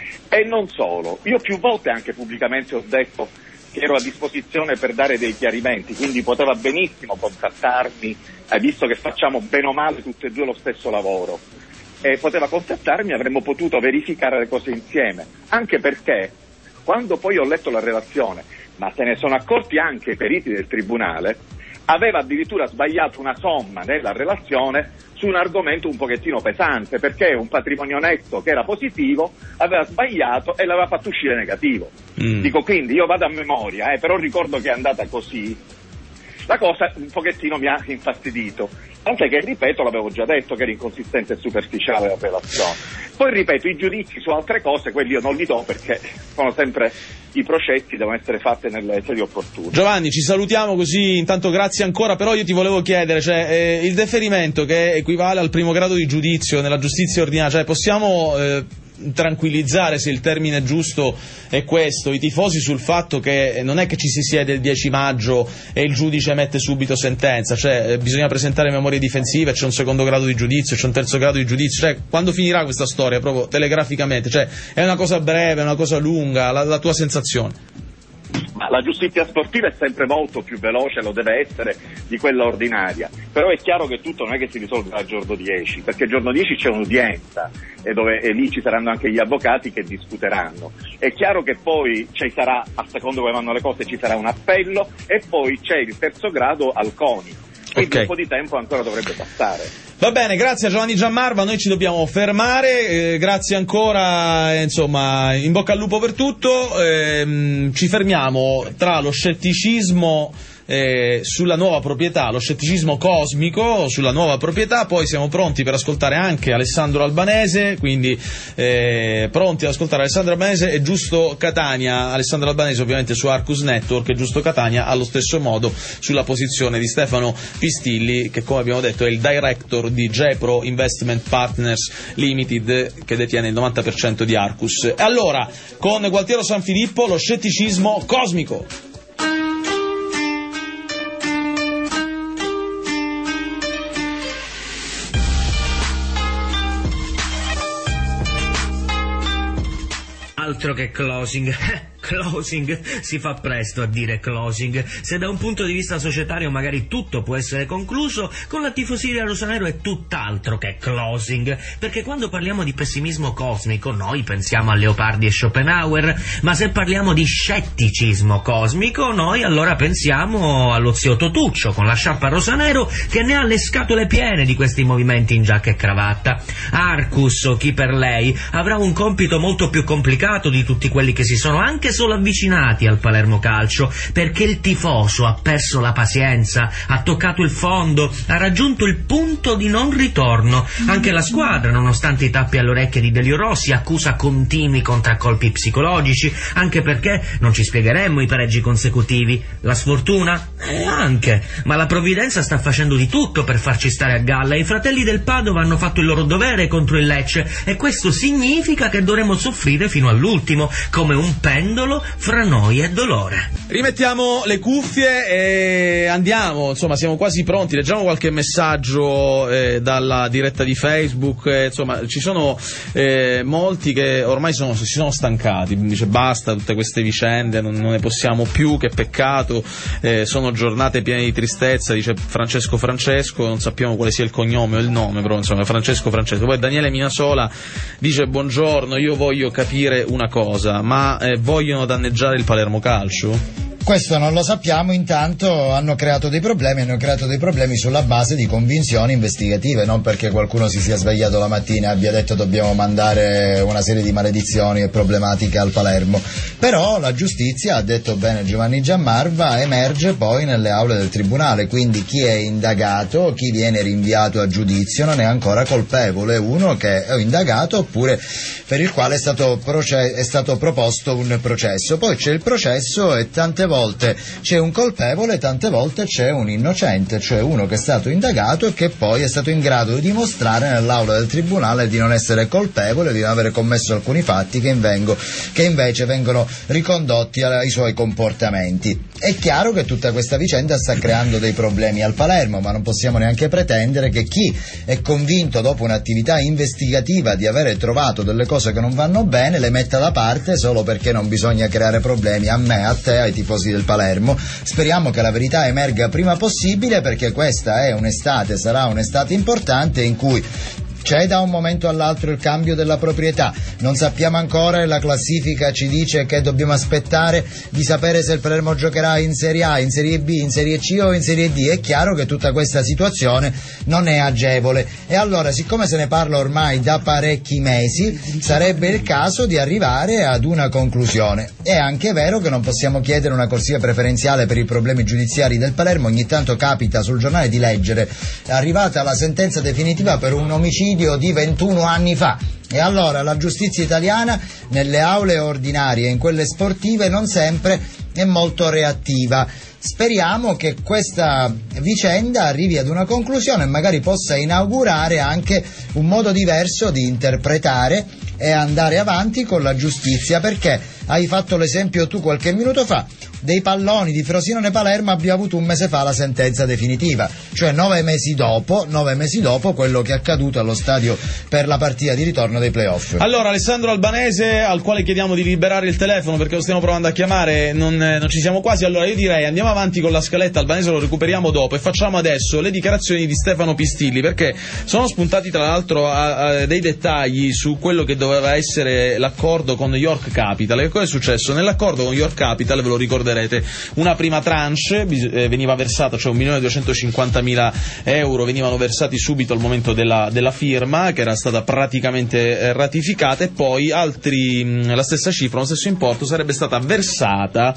E non solo, io più volte anche pubblicamente ho detto che ero a disposizione per dare dei chiarimenti, quindi poteva benissimo contattarmi, visto che facciamo bene o male tutti e due lo stesso lavoro, e poteva contattarmi, avremmo potuto verificare le cose insieme, anche perché quando poi ho letto la relazione, ma se ne sono accorti anche i periti del tribunale, aveva addirittura sbagliato una somma nella relazione su un argomento un pochettino pesante, perché un patrimonio netto che era positivo aveva sbagliato e l'aveva fatto uscire negativo. Dico, quindi io vado a memoria, però ricordo che è andata così. La cosa un pochettino mi ha infastidito, anche che, ripeto, l'avevo già detto che era inconsistente e superficiale la relazione. Poi, ripeto, i giudizi su altre cose, quelli io non li do perché sono sempre i processi, devono essere fatti nelle sedi opportune. Giovanni, ci salutiamo così, intanto grazie ancora, però io ti volevo chiedere, cioè, il deferimento che equivale al primo grado di giudizio nella giustizia ordinaria, cioè possiamo tranquillizzare, se il termine giusto è questo, i tifosi sul fatto che non è che ci si siede il 10 maggio e il giudice mette subito sentenza, cioè bisogna presentare memorie difensive, c'è un secondo grado di giudizio, c'è un terzo grado di giudizio, cioè quando finirà questa storia proprio telegraficamente, cioè è una cosa breve, è una cosa lunga, la tua sensazione? Ma la giustizia sportiva è sempre molto più veloce, lo deve essere, di quella ordinaria, però è chiaro che tutto non è che si risolve al giorno 10, perché il giorno 10 c'è un'udienza e lì ci saranno anche gli avvocati che discuteranno. È chiaro che poi ci sarà, a secondo come vanno le cose, ci sarà un appello e poi c'è il terzo grado al CONI, quindi un po' di tempo ancora dovrebbe passare. Va bene, grazie a Giovanni Giammarva, noi ci dobbiamo fermare, grazie ancora, insomma, in bocca al lupo per tutto, ci fermiamo tra lo scetticismo sulla nuova proprietà, lo scetticismo cosmico sulla nuova proprietà, poi siamo pronti per ascoltare anche Alessandro Albanese, quindi pronti ad ascoltare Alessandro Albanese e Giusto Catania. Alessandro Albanese ovviamente su Arcus Network e Giusto Catania allo stesso modo sulla posizione di Stefano Pistilli, che come abbiamo detto è il director di Gepro Investment Partners Limited, che detiene il 90% di Arcus. Allora, con Gualtiero Sanfilippo, lo scetticismo cosmico. Altro che closing. Closing, si fa presto a dire closing. Se da un punto di vista societario magari tutto può essere concluso, con la tifoseria rosanero è tutt'altro che closing, perché quando parliamo di pessimismo cosmico noi pensiamo a Leopardi e Schopenhauer, ma se parliamo di scetticismo cosmico noi allora pensiamo allo zio Totuccio con la sciarpa rosanero che ne ha le scatole piene di questi movimenti in giacca e cravatta. Arcus, o chi per lei, avrà un compito molto più complicato di tutti quelli che si sono anche solo avvicinati al Palermo Calcio, perché il tifoso ha perso la pazienza, ha toccato il fondo, ha raggiunto il punto di non ritorno. Anche la squadra, nonostante i tappi alle orecchie di Delio Rossi, accusa continui contraccolpi psicologici, anche perché non ci spiegheremmo i pareggi consecutivi. La sfortuna? Anche, ma la provvidenza sta facendo di tutto per farci stare a galla. I fratelli del Padova hanno fatto il loro dovere contro il Lecce e questo significa che dovremo soffrire fino all'ultimo, come un pendolo pendolo fra noia e dolore. Rimettiamo le cuffie e andiamo, insomma siamo quasi pronti, leggiamo qualche messaggio dalla diretta di Facebook, insomma ci sono molti che ormai si sono stancati, dice basta tutte queste vicende, non ne possiamo più, che peccato, sono giornate piene di tristezza, dice Francesco, non sappiamo quale sia il cognome o il nome, però insomma Francesco. Poi Daniele Minasola dice buongiorno, io voglio capire una cosa, ma vogliono danneggiare il Palermo Calcio? Questo non lo sappiamo, intanto hanno creato dei problemi sulla base di convinzioni investigative, non perché qualcuno si sia svegliato la mattina e abbia detto dobbiamo mandare una serie di maledizioni e problematiche al Palermo. Però la giustizia, ha detto bene Giovanni Giammarva, emerge poi nelle aule del tribunale, quindi chi è indagato, chi viene rinviato a giudizio non è ancora colpevole, uno che è indagato oppure per il quale è stato proposto un processo. Poi c'è il processo e tante volte c'è un colpevole, tante volte c'è un innocente, cioè uno che è stato indagato e che poi è stato in grado di dimostrare nell'aula del tribunale di non essere colpevole, di non avere commesso alcuni fatti che invece vengono ricondotti ai suoi comportamenti. È chiaro che tutta questa vicenda sta creando dei problemi al Palermo, ma non possiamo neanche pretendere che chi è convinto dopo un'attività investigativa di avere trovato delle cose che non vanno bene le metta da parte solo perché non bisogna creare problemi a me, a te, ai tifosi del Palermo. Speriamo che la verità emerga prima possibile, perché questa è un'estate, sarà un'estate importante in cui c'è da un momento all'altro il cambio della proprietà, non sappiamo ancora e la classifica ci dice che dobbiamo aspettare di sapere se il Palermo giocherà in Serie A, in Serie B, in Serie C o in Serie D. È chiaro che tutta questa situazione non è agevole e allora, siccome se ne parla ormai da parecchi mesi, sarebbe il caso di arrivare ad una conclusione. È anche vero che non possiamo chiedere una corsia preferenziale per i problemi giudiziari del Palermo. Ogni tanto capita sul giornale di leggere è arrivata la sentenza definitiva per un omicidio di 21 anni fa. E allora la giustizia italiana nelle aule ordinarie e in quelle sportive non sempre è molto reattiva. Speriamo che questa vicenda arrivi ad una conclusione e magari possa inaugurare anche un modo diverso di interpretare e andare avanti con la giustizia, perché hai fatto l'esempio tu qualche minuto fa dei palloni di Frosinone Palermo. Abbiamo avuto un mese fa la sentenza definitiva, cioè 9 mesi dopo quello che è accaduto allo stadio per la partita di ritorno dei playoff. Allora Alessandro Albanese, al quale chiediamo di liberare il telefono perché lo stiamo provando a chiamare, non ci siamo quasi. Allora io direi andiamo avanti con la scaletta, Albanese lo recuperiamo dopo, e facciamo adesso le dichiarazioni di Stefano Pistilli, perché sono spuntati tra l'altro dei dettagli su quello che doveva essere l'accordo con York Capital. Che cosa è successo? Nell'accordo con York Capital, ve lo ricorderete, una prima tranche veniva versata, cioè 1.250.000 euro venivano versati subito al momento della firma, che era stata praticamente ratificata, e poi la stessa cifra, lo stesso importo sarebbe stata versata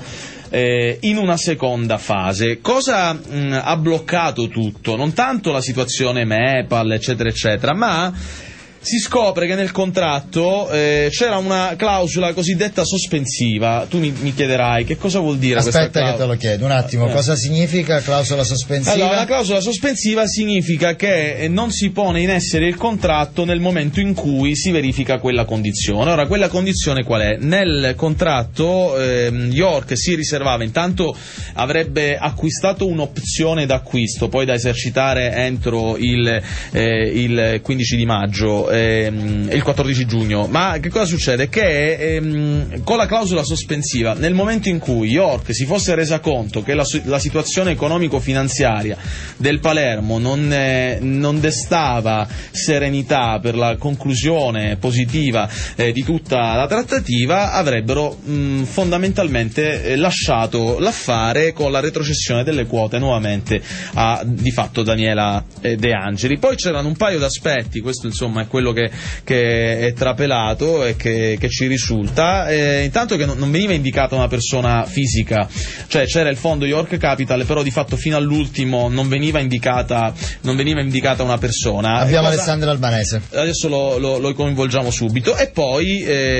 in una seconda fase. Cosa ha bloccato tutto? Non tanto la situazione MEPAL eccetera eccetera, ma si scopre che nel contratto c'era una clausola cosiddetta sospensiva. Tu mi chiederai che cosa vuol dire questa clausola. Aspetta che te lo chiedo un attimo, cosa significa clausola sospensiva? Allora, la clausola sospensiva significa che non si pone in essere il contratto nel momento in cui si verifica quella condizione. Ora, quella condizione qual è? Nel contratto York si riservava, intanto avrebbe acquistato un'opzione d'acquisto, poi da esercitare entro il 15 di maggio, il 14 giugno. Ma che cosa succede? Che con la clausola sospensiva, nel momento in cui York si fosse resa conto che la situazione economico-finanziaria del Palermo non destava serenità per la conclusione positiva di tutta la trattativa, avrebbero fondamentalmente lasciato l'affare con la retrocessione delle quote nuovamente a di fatto Daniela De Angeli. Poi c'erano un paio d'aspetti, questo insomma è quello che è trapelato e che ci risulta. Intanto che non veniva indicata una persona fisica, cioè c'era il fondo York Capital, però di fatto fino all'ultimo non veniva indicata una persona. Abbiamo Alessandro Albanese, adesso lo coinvolgiamo subito. E poi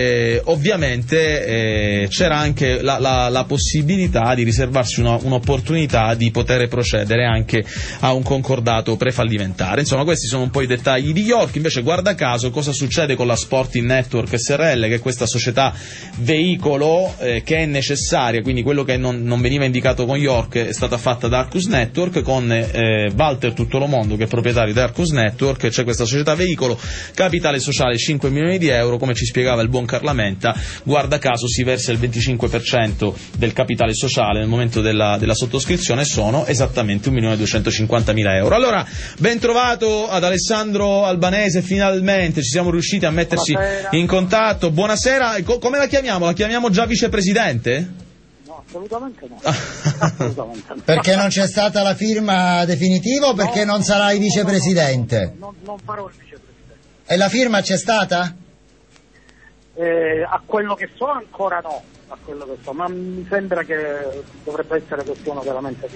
ovviamente c'era anche la possibilità di riservarsi un'opportunità di poter procedere anche a un concordato prefallimentare. Insomma, questi sono un po' i dettagli di York. Invece guarda guarda caso cosa succede con la Sporting Network SRL, che è questa società veicolo che è necessaria, quindi quello che non veniva indicato con York è stata fatta da Arcus Network con Walter Tuttolomondo che è proprietario di Arcus Network. C'è questa società veicolo, capitale sociale 5 milioni di euro, come ci spiegava il buon Carlamenta, guarda caso si versa il 25% del capitale sociale nel momento della sottoscrizione, sono esattamente 1.250.000 euro. Allora, ben trovato ad Alessandro Albanese, finalmente ci siamo riusciti a mettersi in contatto. Buonasera, come la chiamiamo? La chiamiamo già vicepresidente? No, assolutamente no. Assolutamente no. Perché non c'è stata la firma definitiva o perché non sarai vicepresidente? Non farò il vicepresidente. E la firma c'è stata? A quello che so ancora no, ma mi sembra che dovrebbe essere questione veramente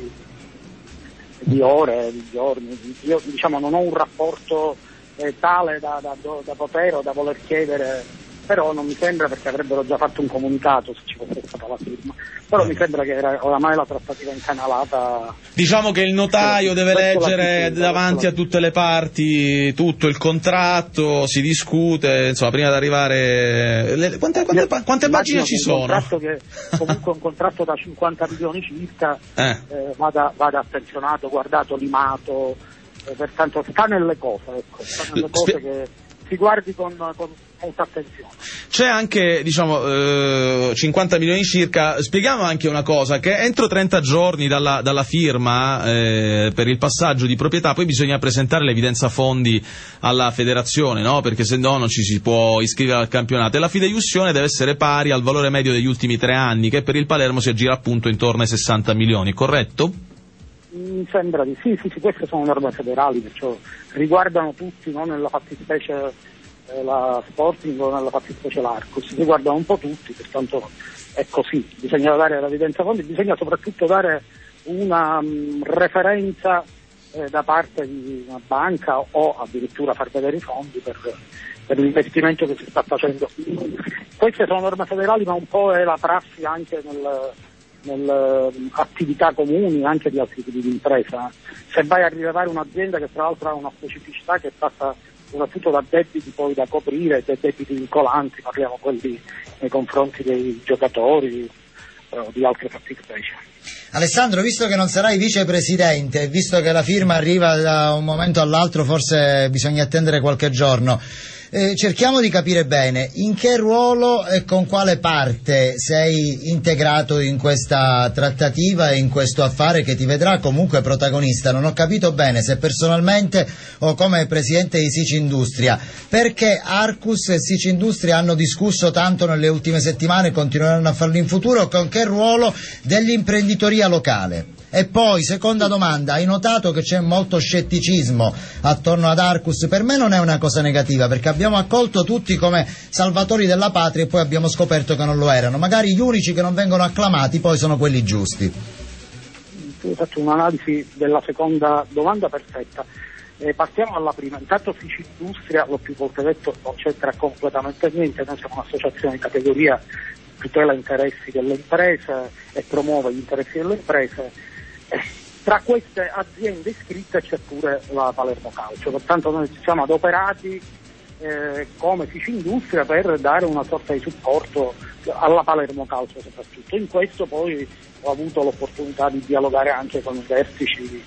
di ore, di giorni. Io non ho un rapporto tale da poter o da voler chiedere, però non mi sembra, perché avrebbero già fatto un comunicato se ci fosse stata la firma, però mi sembra che oramai la trattativa incanalata. Diciamo che il notaio deve leggere davanti a tutte le parti tutto il contratto, si discute, insomma, prima di arrivare. Quante pagine ci sono? Comunque un contratto da 50 milioni circa vada attenzionato, guardato, limato, pertanto sta nelle cose, ecco, che si guardi con molta attenzione. C'è anche, 50 milioni circa. Spieghiamo anche una cosa, che entro 30 giorni dalla firma per il passaggio di proprietà poi bisogna presentare l'evidenza fondi alla federazione, no? Perché se no non ci si può iscrivere al campionato, e la fideiussione deve essere pari al valore medio degli ultimi 3 anni, che per il Palermo si aggira appunto intorno ai 60 milioni, corretto? Mi sembra di sì, queste sono norme federali, perciò riguardano tutti, non nella fattispecie la Sporting o nella fattispecie l'Arcus, riguardano un po' tutti, pertanto è così, bisogna dare l'evidenza fondi, bisogna soprattutto dare una referenza da parte di una banca o addirittura far vedere i fondi per l'investimento che si sta facendo. Queste sono norme federali, ma un po' è la prassi anche nelle attività comuni anche di altri tipi di impresa. Se vai a rilevare un'azienda che tra l'altro ha una specificità che passa soprattutto da debiti poi da coprire, dei debiti vincolanti, parliamo quelli nei confronti dei giocatori di altre fattispecie. Alessandro, visto che non sarai vicepresidente, visto che la firma arriva da un momento all'altro, forse bisogna attendere qualche giorno, cerchiamo di capire bene in che ruolo e con quale parte sei integrato in questa trattativa e in questo affare che ti vedrà comunque protagonista. Non ho capito bene se personalmente o come presidente di Sicindustria, perché Arcus e Sicindustria hanno discusso tanto nelle ultime settimane e continueranno a farlo in futuro, con che ruolo dell'imprenditoria locale. E poi, seconda domanda, hai notato che c'è molto scetticismo attorno ad Arcus? Per me non è una cosa negativa, perché abbiamo accolto tutti come salvatori della patria e poi abbiamo scoperto che non lo erano. Magari gli unici che non vengono acclamati poi sono quelli giusti. Tu hai fatto un'analisi della seconda domanda perfetta. Partiamo dalla prima. Intanto Sicindustria, l'ho più volte detto, non c'entra completamente niente. Noi siamo un'associazione di categoria, tutela interessi delle imprese e promuove gli interessi delle imprese. Tra queste aziende iscritte c'è pure la Palermo Calcio, pertanto noi ci siamo adoperati come Sicindustria per dare una sorta di supporto alla Palermo Calcio soprattutto. In questo poi ho avuto l'opportunità di dialogare anche con i vertici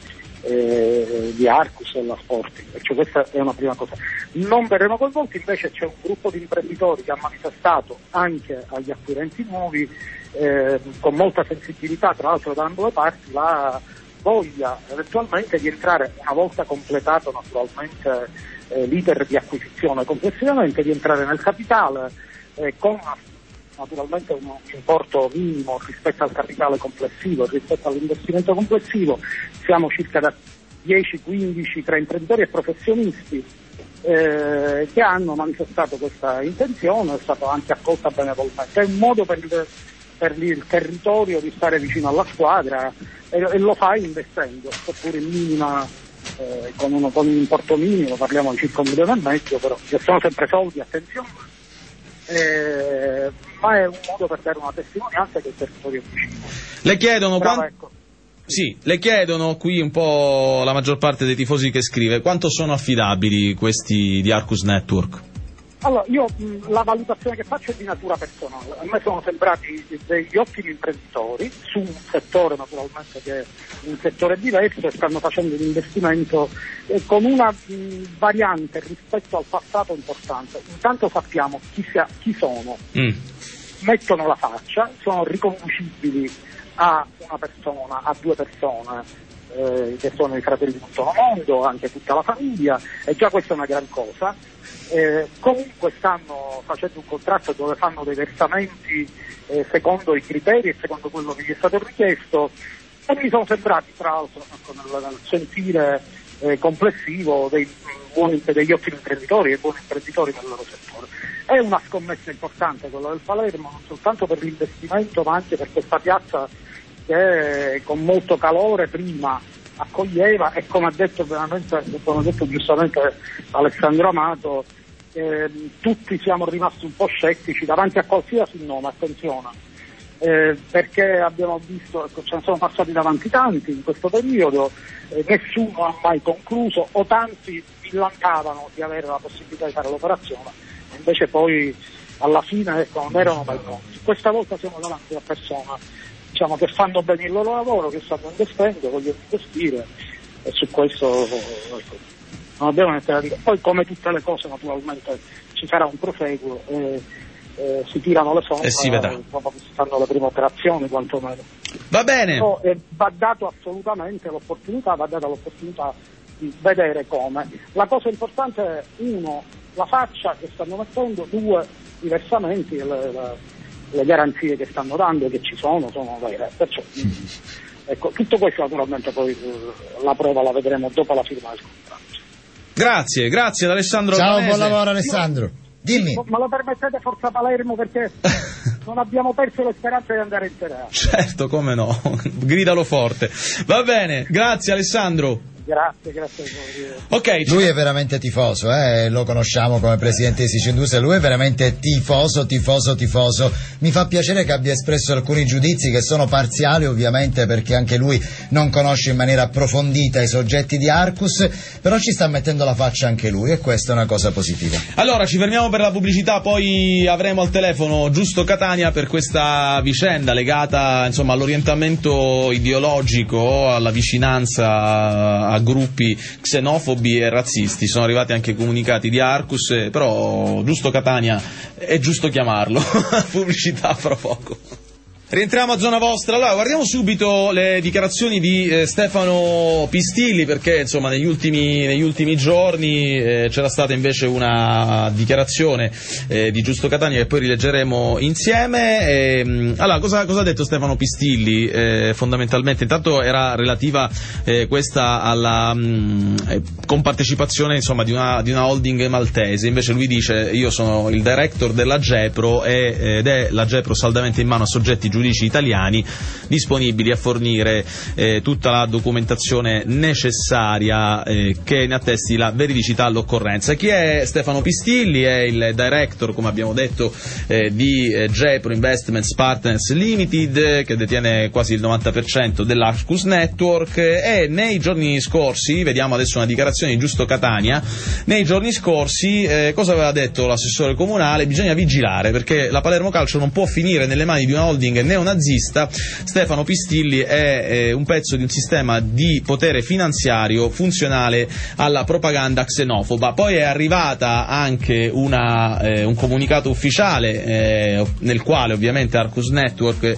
di Arcus e la Sporting, perciò questa è una prima cosa. Non verremo coinvolti, invece c'è un gruppo di imprenditori che ha manifestato anche agli acquirenti nuovi con molta sensibilità, tra l'altro da ambo le parti, la voglia eventualmente di entrare, una volta completato naturalmente l'iter di acquisizione complessivamente, di entrare nel capitale con naturalmente un importo minimo rispetto al capitale complessivo, rispetto all'investimento complessivo. Siamo circa da 10, 15 tra imprenditori e professionisti che hanno manifestato questa intenzione, è stata anche accolta benevolmente. È un modo per il territorio di stare vicino alla squadra e lo fa investendo, seppur in minima, con un importo minimo, parliamo di circa 1,5 milioni, però che sono sempre soldi, attenzione, ma è un modo per dare una testimonianza che il territorio è vicino. Le chiedono Sì, le chiedono qui un po' la maggior parte dei tifosi che scrive, quanto sono affidabili questi di Arcus Network? Allora, io la valutazione che faccio è di natura personale. A me sono sembrati degli ottimi imprenditori su un settore naturalmente che è un settore diverso, e stanno facendo un investimento con una variante rispetto al passato importante. Intanto sappiamo chi sono, mettono la faccia, sono riconducibili a una persona, a due persone che sono i fratelli di tutto il mondo, anche tutta la famiglia, e già questa è una gran cosa. Comunque stanno facendo un contratto dove fanno dei versamenti secondo i criteri e secondo quello che gli è stato richiesto, e mi sono sembrati, tra l'altro, nel sentire complessivo degli ottimi imprenditori e buoni imprenditori nel loro settore. È una scommessa importante quella del Palermo, non soltanto per l'investimento ma anche per questa piazza che con molto calore prima accoglieva, e come ha detto giustamente Alessandro Amato, tutti siamo rimasti un po' scettici davanti a qualsiasi nome, attenzione, perché abbiamo visto, ce ne sono passati davanti tanti in questo periodo, nessuno ha mai concluso, o tanti villantavano di avere la possibilità di fare l'operazione, invece poi alla fine non erano mai pronti. Questa volta siamo davanti a persone, diciamo, che fanno bene il loro lavoro, che stanno investendo, vogliono investire, e su questo non abbiamo niente da dire. Poi, come tutte le cose, naturalmente ci sarà un proseguo e si tirano le somme, e si vedrà. Dopo che si fanno le prime operazioni, quantomeno. Va bene. Va data l'opportunità di vedere come. La cosa importante è, uno, la faccia che stanno mettendo, due, i versamenti e le garanzie che stanno dando, che ci sono vere. Perciò, ecco, tutto questo naturalmente poi la prova la vedremo dopo la firma del contratto. Grazie ad Alessandro. Ciao, Albanese. buon lavoro Alessandro. Dimmi. Ma lo permettete, Forza Palermo, perché non abbiamo perso le speranze di andare in Serie A. Certo, come no, gridalo forte. Va bene, grazie Alessandro. Grazie. Ok, lui è veramente tifoso, lo conosciamo come presidente di Sicindustria, lui è veramente tifoso. Mi fa piacere che abbia espresso alcuni giudizi che sono parziali, ovviamente, perché anche lui non conosce in maniera approfondita i soggetti di Arcus, però ci sta mettendo la faccia anche lui, e questa è una cosa positiva. Allora, ci fermiamo per la pubblicità, poi avremo al telefono Giusto Catania per questa vicenda legata, insomma, all'orientamento ideologico, alla vicinanza a gruppi xenofobi e razzisti. Sono arrivati anche comunicati di Arcus, però Giusto Catania è giusto chiamarlo. Pubblicità fra poco. Rientriamo a Zona Vostra. Allora, guardiamo subito le dichiarazioni di Stefano Pistilli, perché insomma negli ultimi giorni c'era stata invece una dichiarazione di Giusto Catania che poi rileggeremo insieme. Allora, cosa ha detto Stefano Pistilli? Fondamentalmente, intanto era relativa questa alla compartecipazione, insomma, di una holding maltese. Invece lui dice: io sono il director della Gepro ed è la Gepro saldamente in mano a soggetti giudici italiani disponibili a fornire tutta la documentazione necessaria che ne attesti la veridicità all'occorrenza. Chi è Stefano Pistilli? È il director, come abbiamo detto, di Gepro Investments Partners Limited, che detiene quasi il 90% dell'Arcus Network, e nei giorni scorsi, vediamo adesso una dichiarazione di Giusto Catania, nei giorni scorsi cosa aveva detto l'assessore comunale? Bisogna vigilare, perché la Palermo Calcio non può finire nelle mani di una holding neonazista. Stefano Pistilli è un pezzo di un sistema di potere finanziario funzionale alla propaganda xenofoba. Poi è arrivata anche un comunicato ufficiale nel quale ovviamente Arcus Network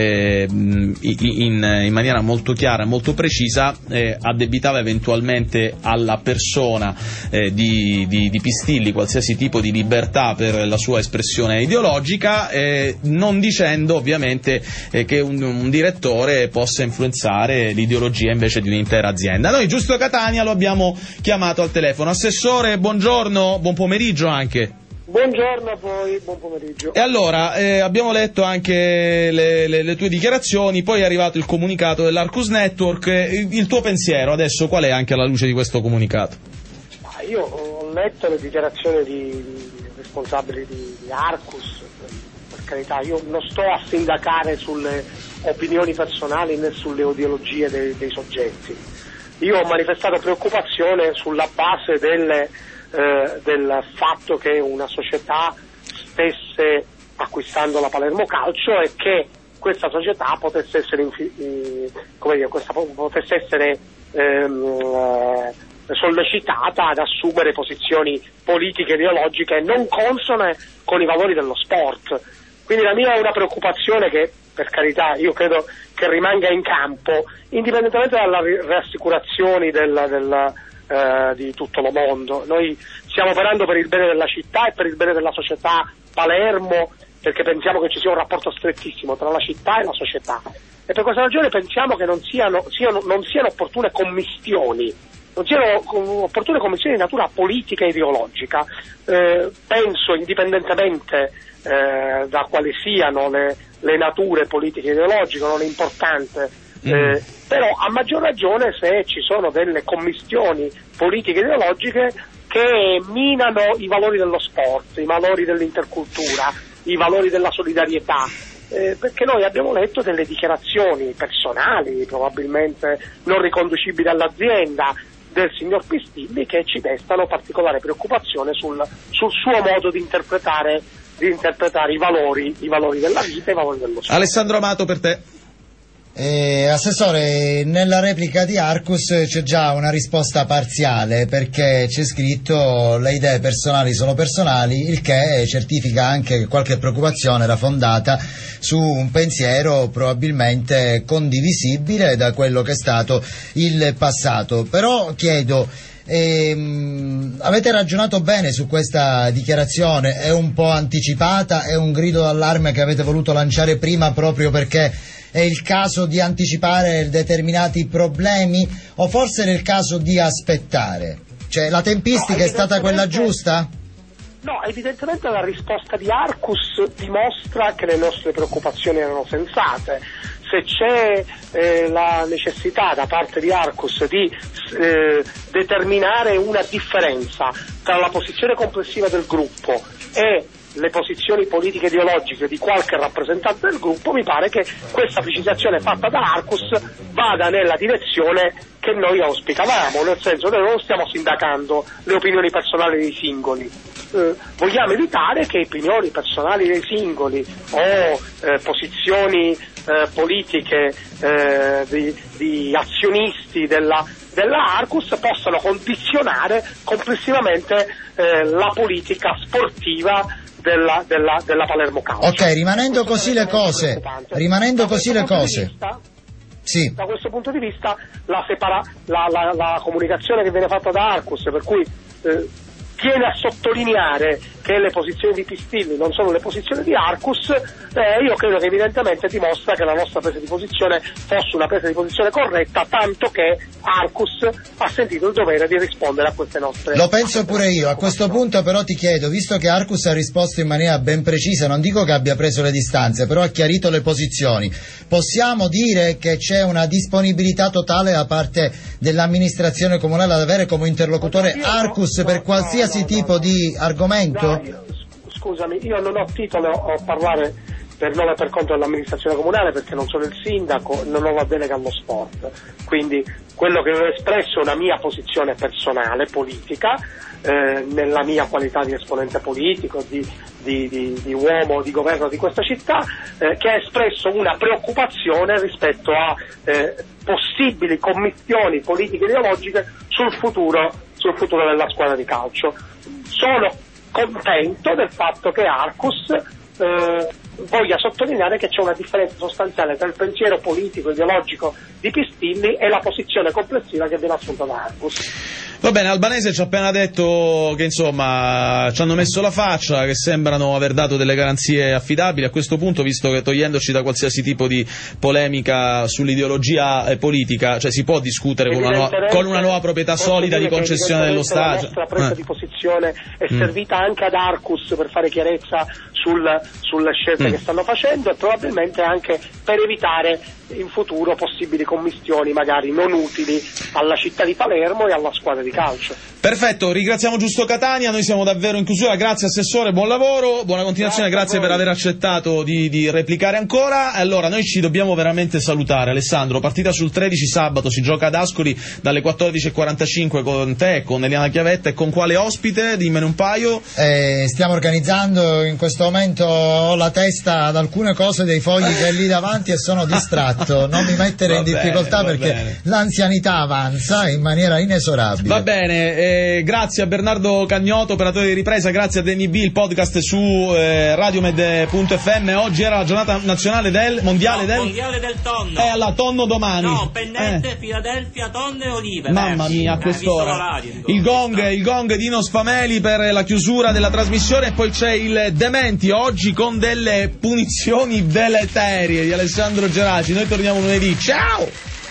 in maniera molto chiara e molto precisa addebitava eventualmente alla persona di Pistilli qualsiasi tipo di libertà per la sua espressione ideologica, non dicendo ovviamente che un direttore possa influenzare l'ideologia invece di un'intera azienda. Noi Giusto Catania lo abbiamo chiamato al telefono. Assessore, buongiorno, buon pomeriggio anche. Buongiorno a voi, buon pomeriggio. E allora, abbiamo letto anche le tue dichiarazioni, poi è arrivato il comunicato dell'Arcus Network. Il tuo pensiero adesso qual è, anche alla luce di questo comunicato? Io ho letto le dichiarazioni di responsabili di Arcus. Per carità, io non sto a sindacare sulle opinioni personali né sulle ideologie dei soggetti. Io ho manifestato preoccupazione sulla base del fatto che una società stesse acquistando la Palermo Calcio e che questa società potesse essere sollecitata ad assumere posizioni politiche ideologiche non consone con i valori dello sport. Quindi la mia è una preoccupazione che, per carità, io credo che rimanga in campo, indipendentemente dalle rassicurazioni di tutto il mondo. Noi stiamo operando per il bene della città e per il bene della società Palermo, perché pensiamo che ci sia un rapporto strettissimo tra la città e la società, e per questa ragione pensiamo che non siano opportune commistioni. Non siano opportune commissioni di natura politica e ideologica. Penso, indipendentemente da quali siano le nature politiche e ideologiche, non è importante, però a maggior ragione se ci sono delle commistioni politiche e ideologiche che minano i valori dello sport, i valori dell'intercultura, i valori della solidarietà. Perché noi abbiamo letto delle dichiarazioni personali, probabilmente non riconducibili all'azienda, del signor Pistilli, che ci destano particolare preoccupazione sul suo modo di interpretare i valori della vita e i valori dello sport. Alessandro Amato, per te. Assessore, nella replica di Arcus c'è già una risposta parziale, perché c'è scritto le idee personali sono personali, il che certifica anche che qualche preoccupazione era fondata su un pensiero probabilmente condivisibile da quello che è stato il passato. Però chiedo, avete ragionato bene su questa dichiarazione? È un po' anticipata? È un grido d'allarme che avete voluto lanciare prima proprio perché è il caso di anticipare determinati problemi, o forse è il caso di aspettare? Cioè, la tempistica è stata quella giusta? No, evidentemente la risposta di Arcus dimostra che le nostre preoccupazioni erano sensate. Se c'è la necessità da parte di Arcus di determinare una differenza tra la posizione complessiva del gruppo e le posizioni politiche ideologiche di qualche rappresentante del gruppo, mi pare che questa precisazione fatta da Arcus vada nella direzione che noi auspicavamo, nel senso che noi non stiamo sindacando le opinioni personali dei singoli. Vogliamo evitare che opinioni personali dei singoli o posizioni politiche di azionisti della Arcus possano condizionare complessivamente la politica sportiva della Palermo Calcio. Ok, rimanendo così le cose, sì. Da questo punto di vista la comunicazione che viene fatta da Arcus, per cui tiene a sottolineare che le posizioni di Pistilli non sono le posizioni di Arcus, io credo che evidentemente dimostra che la nostra presa di posizione fosse una presa di posizione corretta, tanto che Arcus ha sentito il dovere di rispondere a queste nostre... Lo penso pure io. A questo punto però ti chiedo, visto che Arcus ha risposto in maniera ben precisa, non dico che abbia preso le distanze, però ha chiarito le posizioni, possiamo dire che c'è una disponibilità totale da parte dell'amministrazione comunale ad avere come interlocutore Arcus per qualsiasi tipo di argomento? Scusami, io non ho titolo a parlare per nome e per conto dell'amministrazione comunale, perché non sono il sindaco, non ho la delega allo sport, quindi quello che ho espresso è una mia posizione personale, politica, nella mia qualità di esponente politico, di uomo di governo di questa città, che ha espresso una preoccupazione rispetto a possibili commistioni politiche ideologiche sul futuro della squadra di calcio. Sono contento del fatto che Arcus voglia sottolineare che c'è una differenza sostanziale tra il pensiero politico ideologico di Pistilli e la posizione complessiva che viene assunta da Arcus. Va bene, Albanese ci ha appena detto che insomma ci hanno messo la faccia, che sembrano aver dato delle garanzie affidabili. A questo punto, visto che togliendoci da qualsiasi tipo di polemica sull'ideologia politica, cioè si può discutere con una nuova proprietà solida di concessione dello stadio. La nostra presa di posizione è servita anche ad Arcus per fare chiarezza sulle scelte che stanno facendo, e probabilmente anche per evitare in futuro possibili commistioni magari non utili alla città di Palermo e alla squadra di calcio. Perfetto, ringraziamo Giusto Catania, noi siamo davvero in chiusura, grazie Assessore, buon lavoro, buona continuazione, grazie per aver accettato di replicare ancora. Allora, noi ci dobbiamo veramente salutare. Alessandro, partita sul 13 sabato, si gioca ad Ascoli dalle 14:45 con te, con Eliana Chiavetta, e con quale ospite? Dimmene un paio. Stiamo organizzando, in questo momento ho la testa ad alcune cose dei fogli che è lì davanti e sono distratto, non mi mettere in difficoltà perché l'anzianità avanza in maniera inesorabile. Va bene, grazie a Bernardo Cagnoto, operatore di ripresa, grazie a Danny B, il podcast su radiomed.fm. Oggi era la giornata nazionale mondiale del tonno. Alla tonno domani. No, pennette, Filadelfia, tonno e olive. Mamma mia, a quest'ora. Il gong Dino Spameli per la chiusura della trasmissione, e poi c'è il Dementi oggi con delle punizioni deleterie di Alessandro Geraci. Noi torniamo lunedì. Ciao!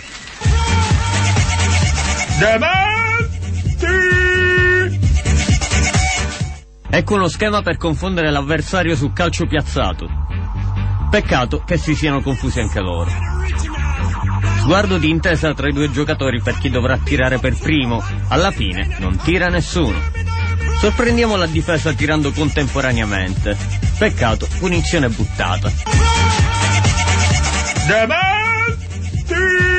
Ecco uno schema per confondere l'avversario sul calcio piazzato. Peccato che si siano confusi anche loro. Sguardo di intesa tra i due giocatori per chi dovrà tirare per primo. Alla fine non tira nessuno. Sorprendiamo la difesa tirando contemporaneamente. Peccato, punizione buttata. Dementi!